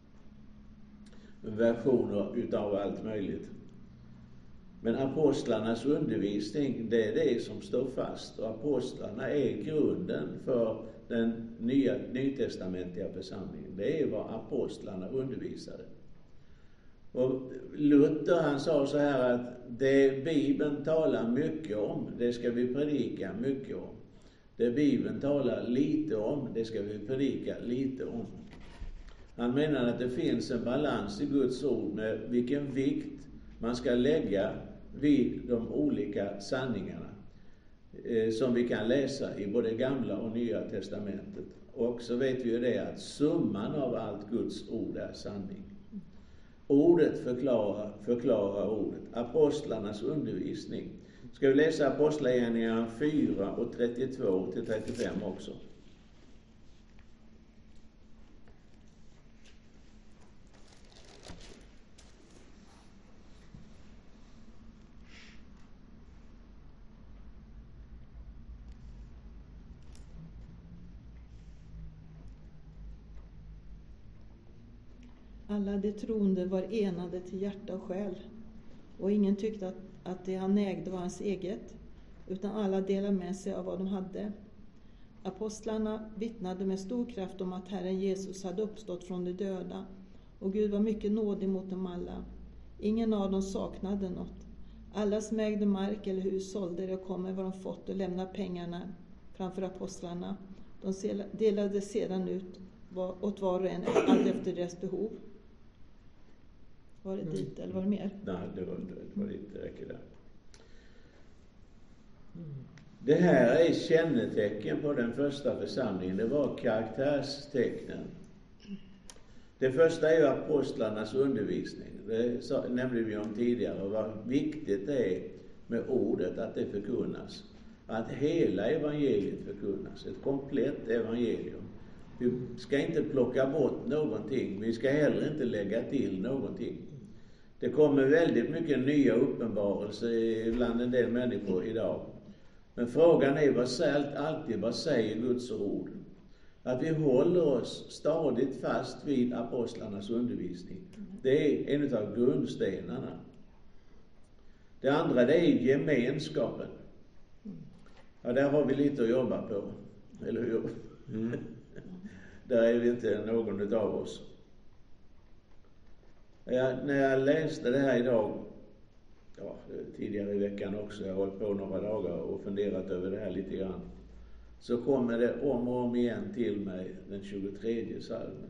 versioner utav allt möjligt. Men apostlarnas undervisning, det är det som står fast. Och apostlarna är grunden för den nya nytestamentliga församlingen. Det är vad apostlarna undervisade. Och Luther, han sa så här att det Bibeln talar mycket om, det ska vi predika mycket om. Det Bibeln talar lite om, det ska vi predika lite om. Han menar att det finns en balans i Guds ord med vilken vikt man ska lägga vid de olika sanningarna eh, som vi kan läsa i både gamla och nya testamentet. Och så vet vi ju det att summan av allt Guds ord är sanning. Ordet förklarar, förklarar ordet. Apostlarnas undervisning. Ska vi läsa Apostlagärningarna fyra och trettiotvå till trettiofem också. Alla de troende var enade till hjärta och själ, och ingen tyckte att, att det han ägde var hans eget, utan alla delade med sig av vad de hade. Apostlarna vittnade med stor kraft om att Herren Jesus hade uppstått från de döda, och Gud var mycket nådig mot dem alla. Ingen av dem saknade något. Alla som ägde mark eller hus sålde det och kom med vad de fått och lämnade pengarna framför apostlarna. De delade sedan ut åt var och en allt efter deras behov. Var det dit eller var det mer? Nej, det var, det var lite räcker där. Det här är kännetecken på den första församlingen. Det var karaktärstecknen. Det första är ju apostlarnas undervisning. Det nämnde vi om tidigare. Och vad viktigt det är med ordet att det förkunnas. Att hela evangeliet förkunnas. Ett komplett evangelium. Vi ska inte plocka bort någonting. Vi ska heller inte lägga till någonting. Det kommer väldigt mycket nya uppenbarelser bland en del människor idag. Men frågan är vad säger, alltid vad säger Guds ord? Att vi håller oss stadigt fast vid apostlarnas undervisning. Det är en av grundstenarna. Det andra det är gemenskapen. Ja, där har vi lite att jobba på. Eller hur? Mm. Där är vi inte någon av oss. Jag, när jag läste det här idag, ja, tidigare i veckan också, jag har hållit på några dagar och funderat över det här lite grann, så kommer det om och om igen till mig den tjugotredje psalmen.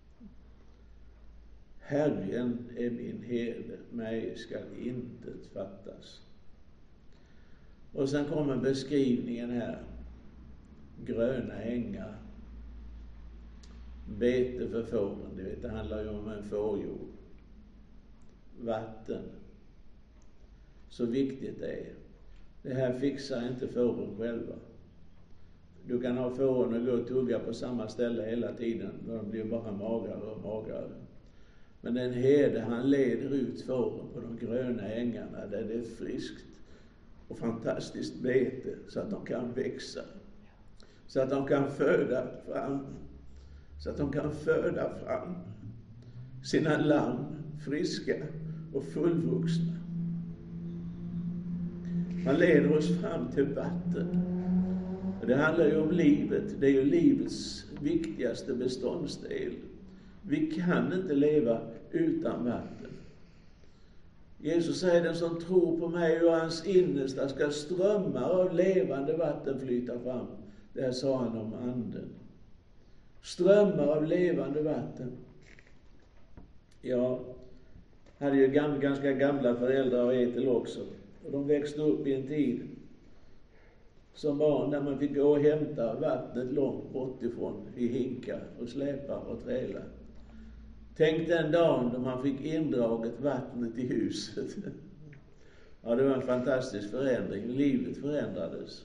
Herren är min herde, mig ska intet fattas. Och sen kommer beskrivningen här. Gröna ängar. Bete för fåren, det, vet, det handlar ju om en fårjord. Vatten. Så viktigt det är. Det här fixar inte fåren själva. Du kan ha fåren och gå och tugga på samma ställe hela tiden. De blir bara magrare och magrare. Men den herde, han leder ut fåren på de gröna ängarna där det är friskt och fantastiskt bete så att de kan växa. Så att de kan föda fram, så att de kan föda fram sina lamm friska och fullvuxna. Han leder oss fram till vatten. Och det handlar ju om livet. Det är ju livets viktigaste beståndsdel. Vi kan inte leva utan vatten. Jesus säger, den som tror på mig och hans innersta ska strömmar av levande vatten flyta fram. Det här sa han om anden. Strömmar av levande vatten. Jag hade ju gam, ganska gamla föräldrar och Ethel också. Och de växte upp i en tid som barn där man fick gå och hämta vattnet långt bort ifrån i hinkar och släpa och träla. Tänk den dagen då man fick indraget vattnet i huset. Ja, det var en fantastisk förändring. Livet förändrades.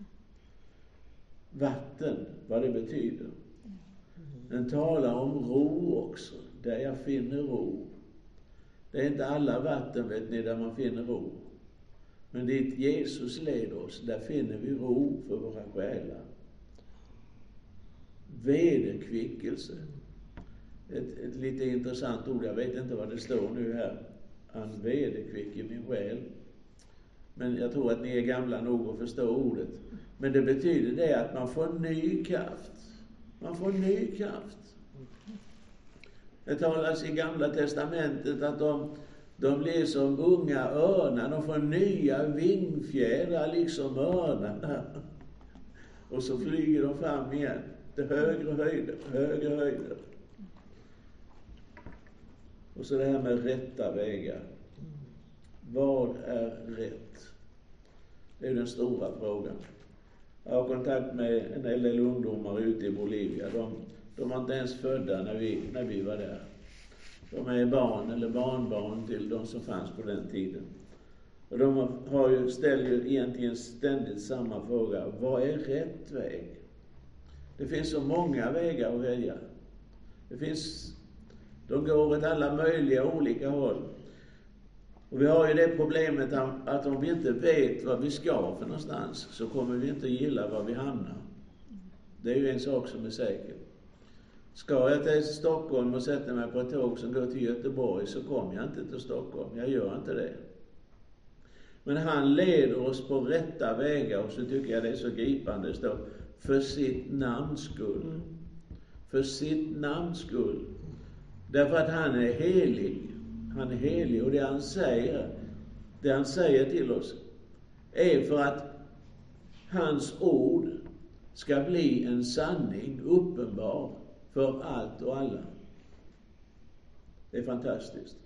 Vatten, vad det betyder. Den talar om ro också, där jag finner ro. Det är inte alla vatten, vet ni, där man finner ro. Men dit Jesus leder oss, där finner vi ro för våra själar. Vederkvickelse. Ett, ett lite intressant ord, jag vet inte vad det står nu här. Han vederkvicker min själ. Men jag tror att ni är gamla nog att förstå ordet. Men det betyder det att man får ny kraft. Man får ny kraft. Det talas i Gamla testamentet att de, de blir som unga örnar. De får nya vingfjädrar liksom örnarna. Och så flyger de fram igen. Till högre höjder, högre höjder. Och så det här med rätta vägar. Vad är rätt? Det är den stora frågan. Jag har kontakt med en hel del ungdomar ute i Bolivia. De, de var inte ens födda när vi, när vi var där. De är barn eller barnbarn till de som fanns på den tiden. Och de har ju, ställer ju egentligen ständigt samma fråga. Vad är rätt väg? Det finns så många vägar att välja. Det finns, de går åt alla möjliga olika håll. Och vi har ju det problemet att om vi inte vet vad vi ska för någonstans så kommer vi inte gilla var vi hamnar. Det är ju en sak som är säker. Ska jag till Stockholm och sätta mig på ett tåg som går till Göteborg så kommer jag inte till Stockholm. Jag gör inte det. Men han leder oss på rätta vägar och så tycker jag det är så gripande. Det står för sitt namns skull. För sitt namns skull. Därför att han är helig. Han är helig och det han säger, det han säger till oss är för att hans ord ska bli en sanning uppenbar för allt och alla. Det är fantastiskt.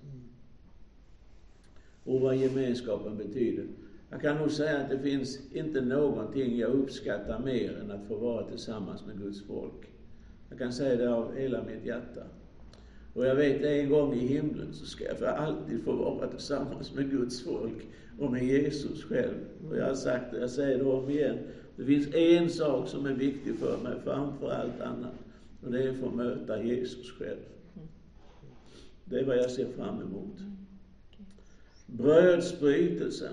Och vad gemenskapen betyder. Jag kan nog säga att det finns inte någonting jag uppskattar mer än att få vara tillsammans med Guds folk. Jag kan säga det av hela mitt hjärta. Och jag vet en gång i himlen så ska jag för alltid få vara tillsammans med Guds folk och med Jesus själv. Och jag har sagt det, jag säger det om igen. Det finns en sak som är viktig för mig framför allt annat. Och det är att få möta Jesus själv. Det är vad jag ser fram emot. Brödsbrytelsen.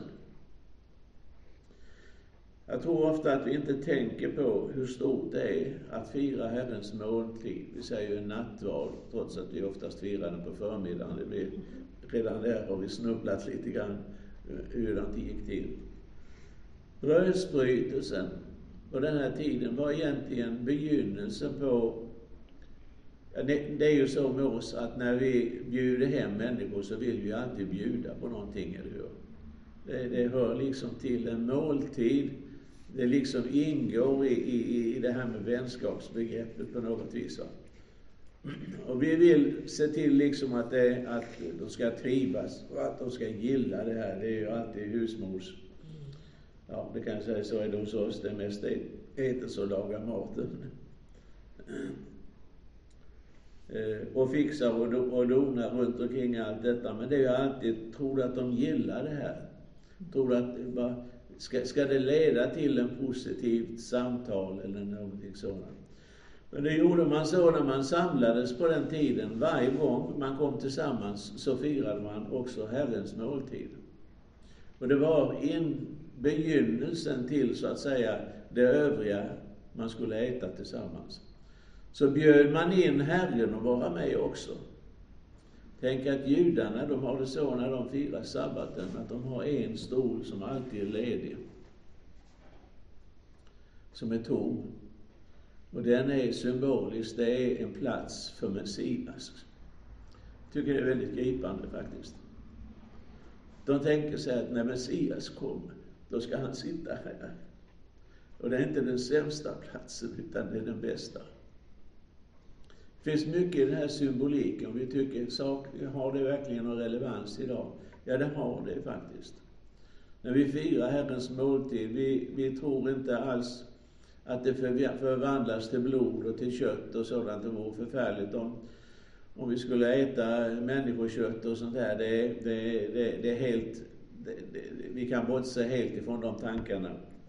Jag tror ofta att vi inte tänker på hur stort det är att fira Herrens måltid. Vi säger ju en nattvard, trots att vi oftast firar den på förmiddagen. Det blir, redan där har vi snubblat lite grann hur det gick till. Brödsbrytelsen på den här tiden var egentligen begynnelsen på... Det är ju så med oss att när vi bjuder hem människor så vill vi alltid bjuda på någonting, eller hur? Det, det hör liksom till en måltid. Det liksom ingår i, i, i det här med vänskapsbegreppet på något vis. Va? Och vi vill se till liksom att, det, att de ska trivas och att de ska gilla det här. Det är ju alltid husmors. Ja, det kan jag säga, så är det hos oss. Det mest äter så lagar maten. Och fixar och, do, och donar runt omkring allt detta. Men det är ju alltid, tror du att de gillar det här? Tror du att bara, ska, ska det leda till en positivt samtal eller någonting sådant? Men det gjorde man så när man samlades på den tiden. Varje gång man kom tillsammans så firade man också Herrens måltid. Och det var in begynnelsen till, så att säga, det övriga man skulle äta tillsammans. Så bjöd man in Herren att vara med också. Tänk att judarna, de har det så när de firar sabbaten, att de har en stol som alltid är ledig. Som är tom. Och den är symbolisk, det är en plats för Messias. Jag tycker det är väldigt gripande faktiskt. De tänker sig att när Messias kommer, då ska han sitta här. Och det är inte den sämsta platsen, utan det är den bästa. Det finns mycket i den här symboliken. Om vi tycker, sak, har det verkligen någon relevans idag? Ja, det har det faktiskt. När vi firar Herrens måltid, vi, vi tror inte alls att det förvandlas till blod och till kött och sådant. Det vore förfärligt om, om vi skulle äta människokött och sånt där. Det, det, det, det är helt, det, det, vi kan bortse helt ifrån de tankarna.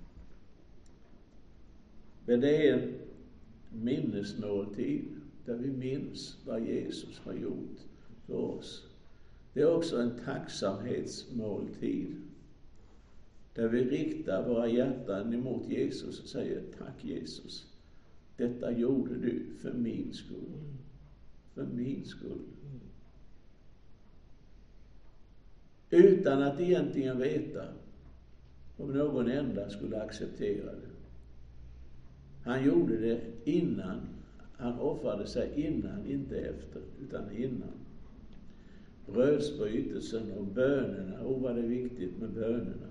Men det är en minnesmåltid där vi minns vad Jesus har gjort för oss. Det är också en tacksamhetsmåltid där vi riktar våra hjärtan emot Jesus och säger: tack Jesus, detta gjorde du för min skull. För min skull. Utan att egentligen veta om någon enda skulle acceptera det. Han gjorde det innan. Han offrade sig innan, inte efter, utan innan. Brödsbrytelsen och bönerna, och vad det är viktigt med bönerna.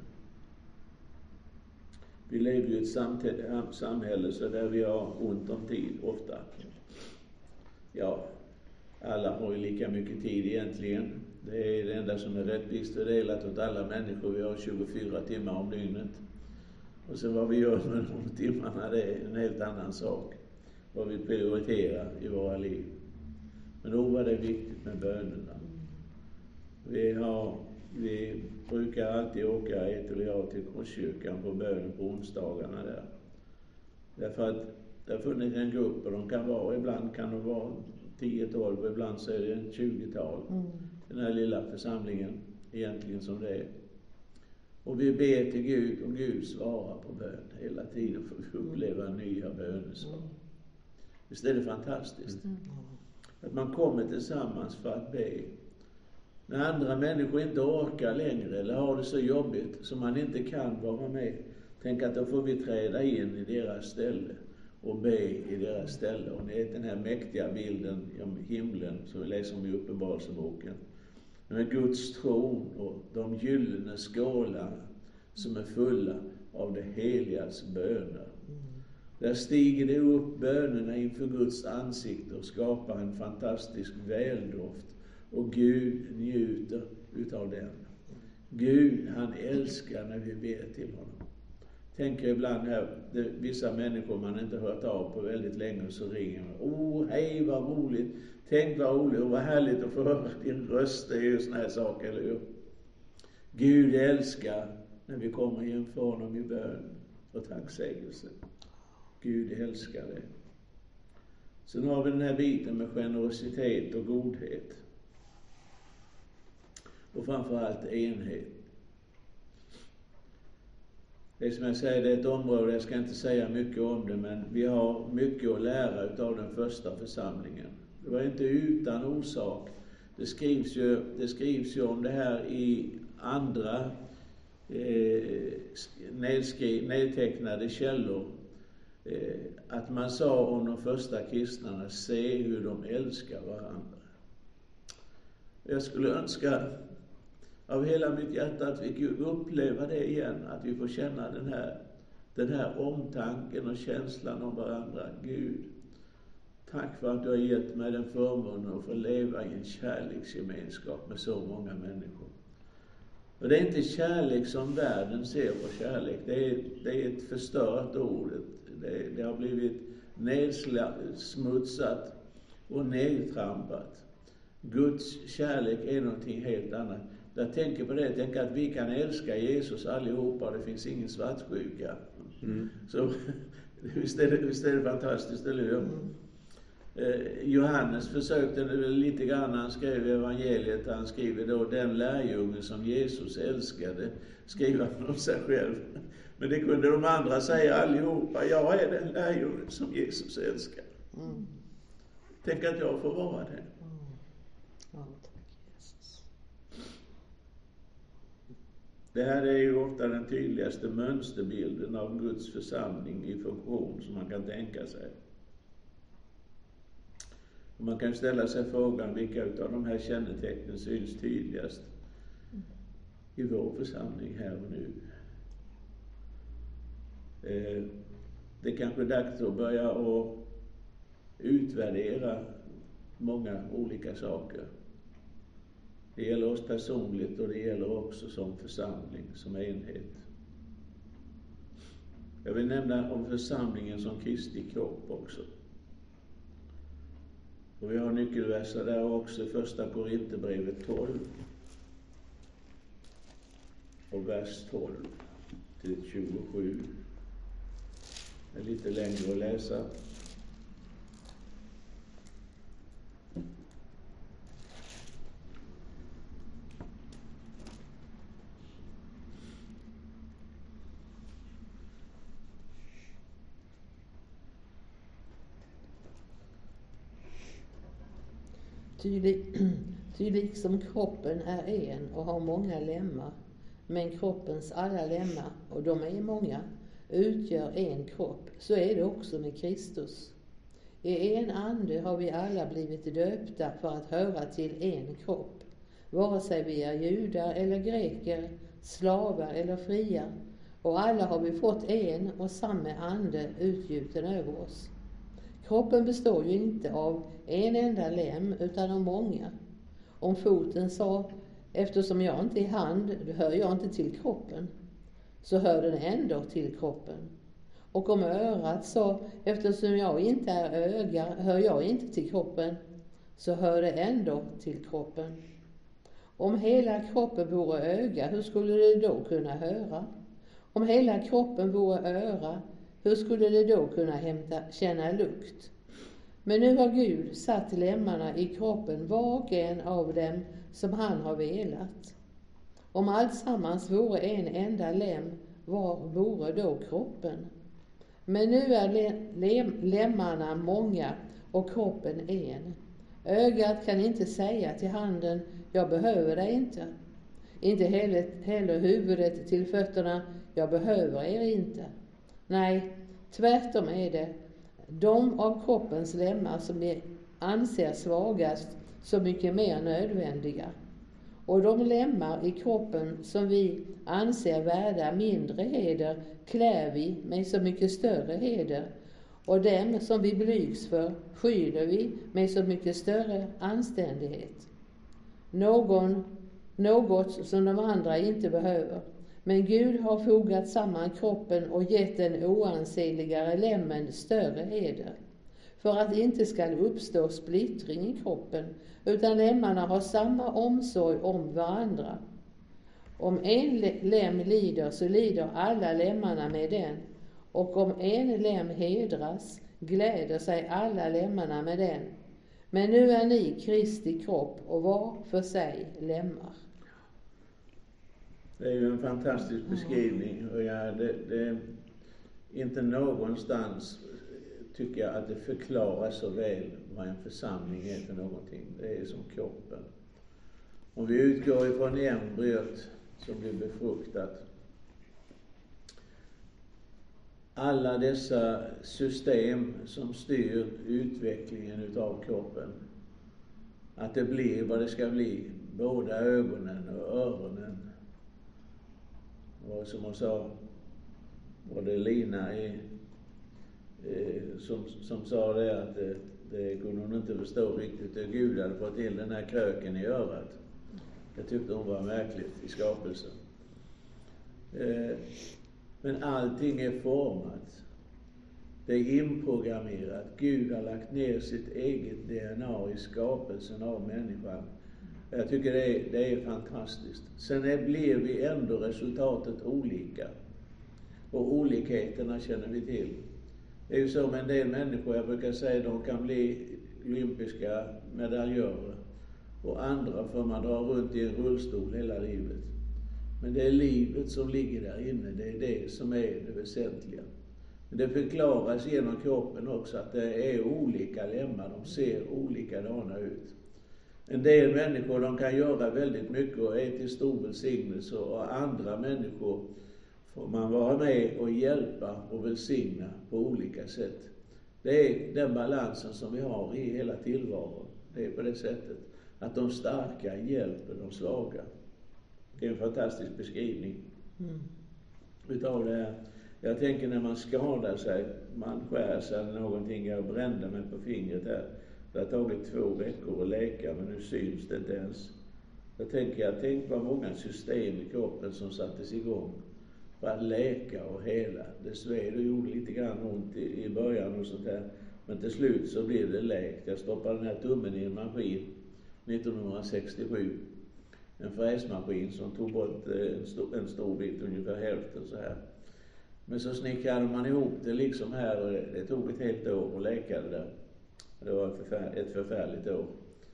Vi lever ju i ett samhälle så där vi har ont om tid ofta. Ja, alla har ju lika mycket tid egentligen. Det är det enda som är rättvist fördelat åt alla människor. Vi har tjugofyra timmar om dygnet. Och sen vad vi gör med de timmarna, det är en helt annan sak. Vad vi prioriterar i våra liv. Men då var det viktigt med bönerna. Vi, har, vi brukar alltid åka ett eller jag till Korskyrkan på bön på onsdagarna där. Därför att det har funnits en grupp och de kan vara, ibland kan de vara tio tolv och ibland så är det en tjugotal. Mm. Den här lilla församlingen egentligen som det är. Och vi ber till Gud och Gud svarar på bön. Hela tiden får vi uppleva nya bönesvar. Visst är det fantastiskt? Mm. Att man kommer tillsammans för att be. När andra människor inte orkar längre eller har det så jobbigt som man inte kan vara med. Tänk att då får vi träda in i deras ställe och be i deras ställe. Och det är den här mäktiga bilden om himlen som vi läser om i Uppenbarelseboken. Med Guds tron och de gyllene skålarna som är fulla av det heligas böner. Där stiger det upp bönerna inför Guds ansikte och skapar en fantastisk väldoft. Och Gud njuter utav den. Gud, han älskar när vi ber till honom. Tänker ibland här, det, vissa människor man inte hört av på väldigt länge, så ringer man. Åh, hej vad roligt. Tänk vad roligt och vad härligt att få höra din röst. Det är ju såna här saker, eller hur? Gud älskar när vi kommer inför honom i bön och tacksägelse. Gud älskar det. Sen har vi den här biten med generositet och godhet. Och framförallt enhet. Det som jag säger, det är ett område, jag ska inte säga mycket om det, men vi har mycket att lära utav den första församlingen. Det var inte utan orsak. Det skrivs ju, det skrivs ju om det här i andra eh, nedskri, nedtecknade källor. Eh, att man sa om de första kristna, se hur de älskar varandra. Jag skulle önska av hela mitt hjärta att vi kunde uppleva det igen. Att vi får känna den här, den här omtanken och känslan om varandra. Gud, tack för att du har gett mig den förmånen att få leva i en kärleksgemenskap med så många människor. Och det är inte kärlek som världen ser på kärlek. Det är, det är ett förstört ord. Det, det har blivit nedsmutsat och nedtrampat. Guds kärlek är någonting helt annat. Jag tänker på det, jag tänker att vi kan älska Jesus allihopa och det finns ingen svartsjuka. Mm. Så visst är, det, visst är det fantastiskt, eller hur? Mm. Eh, Johannes försökte lite grann när han skrev evangeliet. Han skriver då den lärjunge som Jesus älskade, skriva om sig själv. Men det kunde de andra säga allihopa. Jag är den lärjunge som Jesus älskar. Mm. Tänk att jag får vara det. Mm. Ja, tack Jesus. Det här är ju ofta den tydligaste mönsterbilden av Guds församling i funktion som man kan tänka sig. Och man kan ställa sig frågan vilka av de här kännetecknen syns tydligast i vår församling här och nu. Eh, det är kanske dags att börja att utvärdera många olika saker. Det gäller oss personligt och det gäller också som församling, som enhet. Jag vill nämna om församlingen som Kristi kropp också. Och vi har nyckelverser där också, första Korinthierbrevet tolv och vers tolv till tjugosju. Det är lite längre att läsa. Ty liksom kroppen är en och har många lemmar, men kroppens alla lemmar, och de är många, utgör en kropp, så är det också med Kristus. I en ande har vi alla blivit döpta för att höra till en kropp, vare sig vi är judar eller greker, slavar eller fria, och alla har vi fått en och samma ande utgjuten över oss. Kroppen består ju inte av en enda lem utan av många. Om foten sa, eftersom jag inte är hand, då hör jag inte till kroppen, så hör den ändå till kroppen. Och om örat sa, eftersom jag inte är öga, hör jag inte till kroppen, så hör det ändå till kroppen. Om hela kroppen vore öga, hur skulle det då kunna höra? Om hela kroppen vore öra, hur skulle det då kunna hämta, känna lukt? Men nu har Gud satt lemmarna i kroppen, var och en av dem som han har velat. Om alltsammans vore en enda lem, var vore då kroppen? Men nu är le- lem- lemmarna många och kroppen en. Ögat kan inte säga till handen, jag behöver dig inte. Inte heller, heller huvudet till fötterna, jag behöver er inte. Nej, tvärtom är det de av kroppens lemmar som vi anser svagast så mycket mer nödvändiga. Och de lemmar i kroppen som vi anser värda mindre heder klär vi med så mycket större heder. Och dem som vi blygs för skyller vi med så mycket större anständighet. Någon, något som de andra inte behöver. Men Gud har fogat samman kroppen och gett den oansenligare lemmen större heder. För att det inte ska uppstå splittring i kroppen, utan lemmarna har samma omsorg om varandra. Om en lem lider, så lider alla lemmarna med den. Och om en lem hedras, gläder sig alla lemmarna med den. Men nu är ni Kristi kropp och var för sig lemmar. Det är ju en fantastisk beskrivning, och jag, det, det, inte någonstans tycker jag att det förklarar så väl vad en församling är för någonting. Det är som kroppen. Om vi utgår ifrån embryot som blir befruktat, alla dessa system som styr utvecklingen utav kroppen, att det blir vad det ska bli, båda ögonen och öronen. Och som hon sa, var det Lina i, eh, som, som sa det att det, det kunde hon inte förstå riktigt hur Gud hade fått till den här kröken i örat. Det tyckte hon var märkligt i skapelsen. Eh, men allting är format. Det är inprogrammerat. Gud har lagt ner sitt eget D N A i skapelsen av människan. Jag tycker det är, det är fantastiskt. Sen är, blir vi ändå resultatet olika. Och olikheterna känner vi till. Det är ju så med en del människor, jag brukar säga, de kan bli olympiska medaljörer. Och andra får man dra runt i en rullstol hela livet. Men det är livet som ligger där inne, det är det som är det väsentliga. Men det förklaras genom kroppen också att det är olika lemmar, de ser olikadana ut. En del människor, de kan göra väldigt mycket och är till stor välsignelse, och andra människor får man vara med och hjälpa och välsigna på olika sätt. Det är den balansen som vi har i hela tillvaron. Det är på det sättet att de starka hjälper de svaga. Det är en fantastisk beskrivning mm. utav det här. Jag tänker när man skadar sig, man skär sig eller någonting, jag brände mig på fingret här. Det har tagit två veckor att läka, men nu syns det inte ens. Jag tänker, jag tänk vad många system i kroppen som sattes igång för att läka och hela. Det sved och gjorde lite grann ont i, i början och sånt där. Men till slut så blev det läkt. Jag stoppade den här tummen i en maskin nittonhundrasextiosju. En fräsmaskin som tog bort en stor, en stor bit, ungefär hälften så här. Men så snickrade man ihop det liksom här, och det, det tog ett helt år att läka det där. Det var ett, förfär, ett förfärligt år.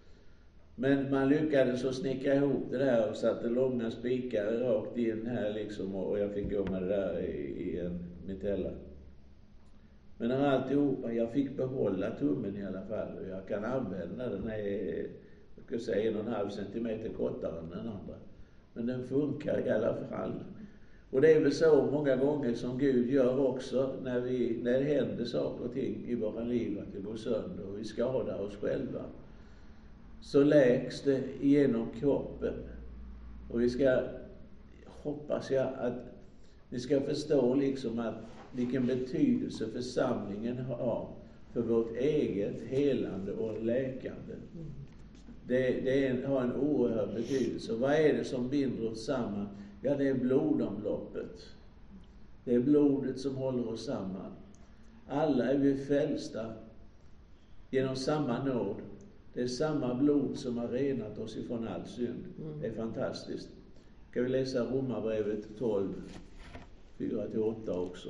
Men man lyckades så snickra ihop det där och satte långa spikar rakt in här liksom, och jag fick gå med det där i, i en mitella. Men när alltihopa, jag fick behålla tummen i alla fall, och jag kan använda den här, jag skulle säga en och en halv centimeter kortare än den andra. Men den funkar i alla fall. Och det är väl så många gånger som Gud gör också när, vi, när det händer saker och ting i våra liv, att det går sönder och vi skadar oss själva. Så läks det igenom kroppen. Och vi ska, hoppas jag att ni ska förstå liksom att vilken betydelse församlingen har för vårt eget helande och läkande. Det, det är, har en oerhörd betydelse. Vad är det som binder oss samman? Ja, det är blodomloppet. Det är blodet som håller oss samman. Alla är vi frälsta genom samma nåd. Det är samma blod som har renat oss ifrån all synd. Mm. Det är fantastiskt. Ska vi läsa Romarbrevet tolv, fyra till åtta också.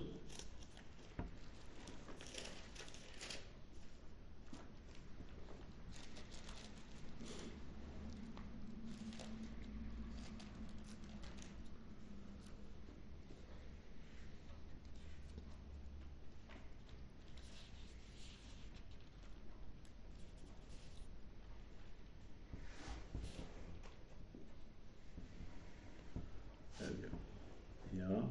Ja.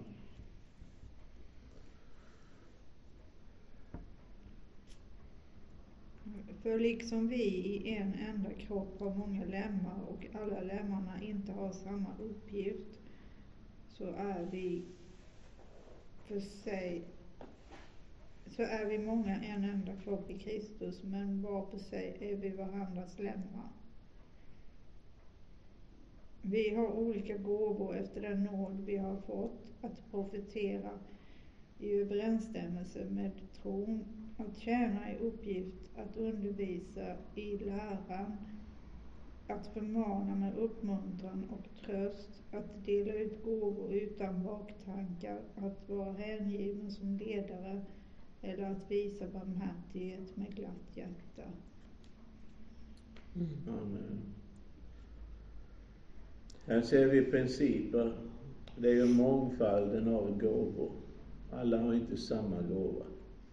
För liksom vi i en enda kropp har många lemmar och alla lemmarna inte har samma uppgift, så är vi för sig så är vi många en enda kropp i Kristus, men var för sig är vi varandras lemmar. Vi har olika gåvor efter den nåd vi har fått, att profetera i överensstämmelse med tron, att tjäna i uppgift, att undervisa i läran, att förmana med uppmuntran och tröst, att dela ut gåvor utan baktankar, att vara hängiven som ledare eller att visa barmhärtighet med glatt hjärta. Mm. Amen. Här ser vi principer. Det är ju mångfalden av gåvor. Alla har inte samma gåva.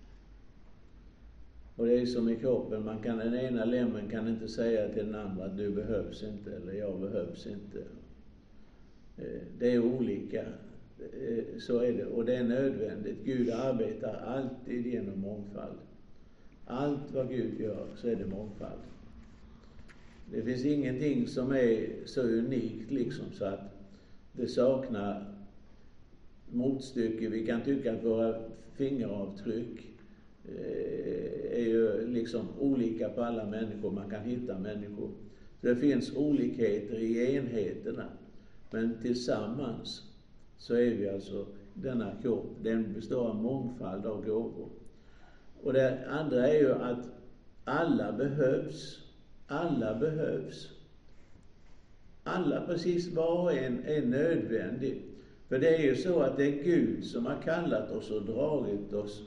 Och det är som i kroppen. Man kan, den ena lemmen kan inte säga till den andra att du behövs inte eller jag behövs inte. Det är olika. Så är det. Och det är nödvändigt. Gud arbetar alltid genom mångfald. Allt vad Gud gör så är det mångfald. Det finns ingenting som är så unikt liksom så att det saknar motstycke. Vi kan tycka att våra fingeravtryck är ju liksom olika på alla människor. Man kan hitta människor. Så det finns olikheter i enheterna. Men tillsammans så är vi alltså denna kropp. Den består av mångfald av gåvor. Och det andra är ju att alla behövs. Alla behövs. Alla, precis var och en, är nödvändig. För det är ju så att det är Gud som har kallat oss och dragit oss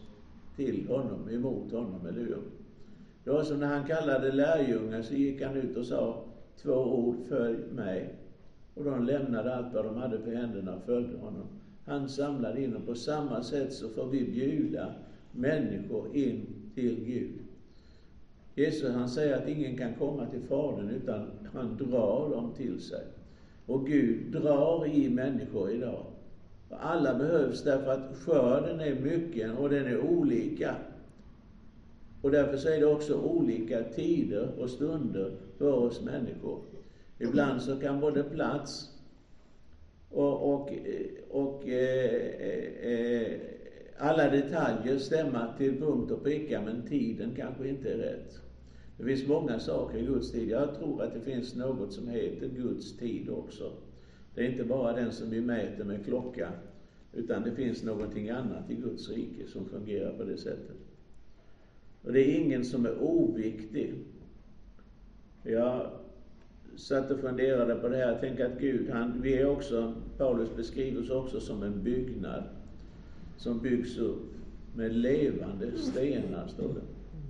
till honom, emot honom, eller hur? Det var som när han kallade lärjungar, så gick han ut och sa två ord: följ mig. Och de lämnade allt vad de hade för händerna och följde honom. Han samlade in, och på samma sätt så får vi bjuda människor in till Gud. Jesus, han säger att ingen kan komma till Fadern utan han drar dem till sig. Och Gud drar i människor idag. Och alla behövs, därför att skörden är mycket och den är olika. Och därför så är det också olika tider och stunder för oss människor. Ibland så kan både plats och, och, och eh, eh, alla detaljer stämma till punkt och pricka, men tiden kanske inte är rätt. Det finns många saker i Guds tid. Jag tror att det finns något som heter Guds tid också. Det är inte bara den som vi mäter med klocka, utan det finns någonting annat i Guds rike som fungerar på det sättet. Och det är ingen som är oviktig. Jag satt och funderade på det här. Jag tänker att Gud, han, vi är också, Paulus beskriver oss också som en byggnad som byggs upp med levande stenar, står det.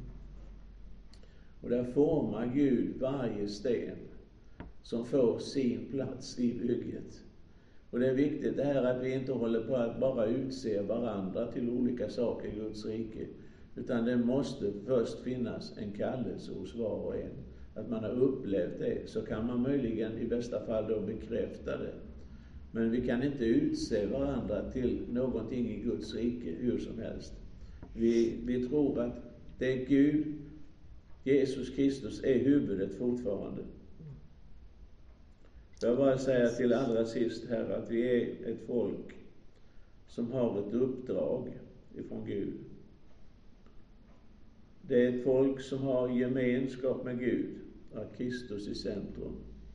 Och där formar Gud varje sten som får sin plats i bygget. Och det är viktigt det här att vi inte håller på att bara utse varandra till olika saker i Guds rike. Utan det måste först finnas en kallelse hos var och en. Att man har upplevt det, så kan man möjligen i bästa fall då bekräfta det. Men vi kan inte utse varandra till någonting i Guds rike hur som helst. Vi, vi tror att det är Gud, Jesus Kristus är huvudet fortfarande. Jag bara säga till allra sist här att vi är ett folk som har ett uppdrag ifrån Gud. Det är ett folk som har gemenskap med Gud, har Kristus i centrum.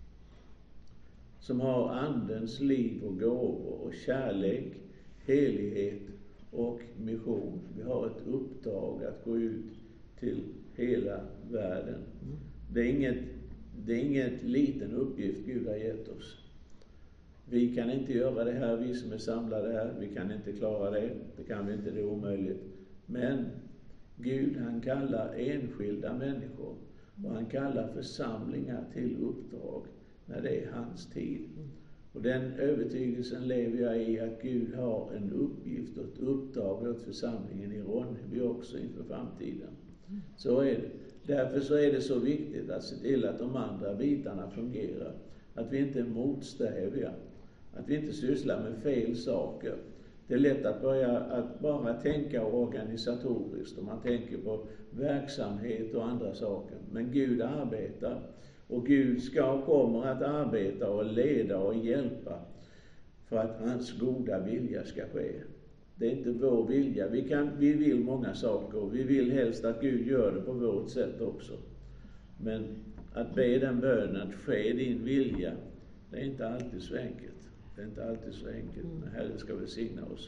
Som har andens liv och gåvor och kärlek, helighet och mission. Vi har ett uppdrag att gå ut till hela världen. Det är inget, det är inget liten uppgift Gud har gett oss. Vi kan inte göra det här, vi som är samlade här. Vi kan inte klara det. Det kan vi inte, det är omöjligt. Men Gud, han kallar enskilda människor och han kallar församlingar till uppdrag när det är hans tid. Och den övertygelsen lever jag i, att Gud har en uppgift och ett uppdrag åt församlingen i Ronneby också inför framtiden. Så är det. Därför så är det så viktigt att se till att de andra bitarna fungerar. Att vi inte är motsträviga. Att vi inte sysslar med fel saker. Det är lätt att börja att bara tänka organisatoriskt, om man tänker på verksamhet och andra saker. Men Gud arbetar, och Gud ska och kommer att arbeta och leda och hjälpa för att hans goda vilja ska ske. Det är inte vår vilja. Vi, kan, vi vill många saker och vi vill helst att Gud gör det på vårt sätt också. Men att be den bönen, att ske din vilja, det är inte alltid så enkelt. Det är inte alltid så enkelt, men Herren ska välsigna oss.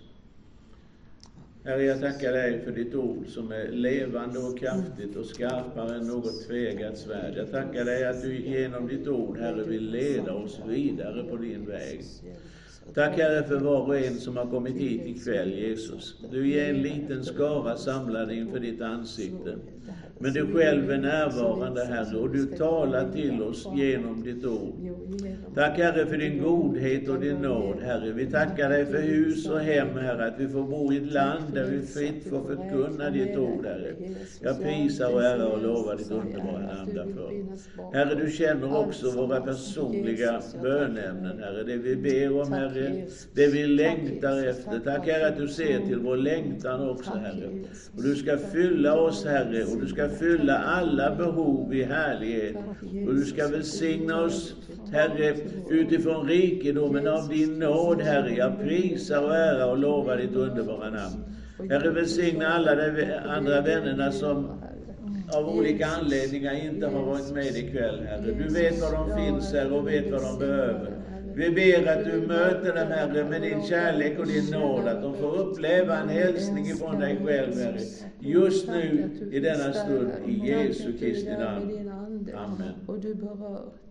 Herre, jag tackar dig för ditt ord som är levande och kraftigt och skarpare än något tvegat svärd. Jag tackar dig att du genom ditt ord, Herre, vill leda oss vidare på din väg. Tack, Herre, för var och en som har kommit hit ikväll, Jesus. Du är en liten skara samlad inför ditt ansikte. Men du själv är närvarande, Herre, och du talar till oss genom ditt ord. Tack, Herre, för din godhet och din nåd, Herre. Vi tackar dig för hus och hem, Herre, att vi får bo i ett land där vi fritt får förkunna ditt ord, Herre. Jag prisar och ärar och lovar ditt underbara namn därför. Herre, du känner också våra personliga bönämnen, Herre. Det vi ber om, Herre, det vi längtar efter. Tack, Herre, att du ser till vår längtan också, Herre. Och du ska fylla oss, Herre, och du ska fylla alla behov i härlighet. Och du ska välsigna oss, Herre, utifrån rikedomen av din nåd, Herre. Jag prisar och ärar och lovar ditt underbara namn. Herre, välsigna alla de andra vännerna som av olika anledningar inte har varit med ikväll, Herre. Du vet vad de finns här och vet vad de behöver. Vi ber att du möter dem, Herre, med din kärlek och din nåd. Att de får uppleva en hälsning ifrån dig själv, Herre. Just nu, i denna stund, i Jesu Kristi namn. Amen.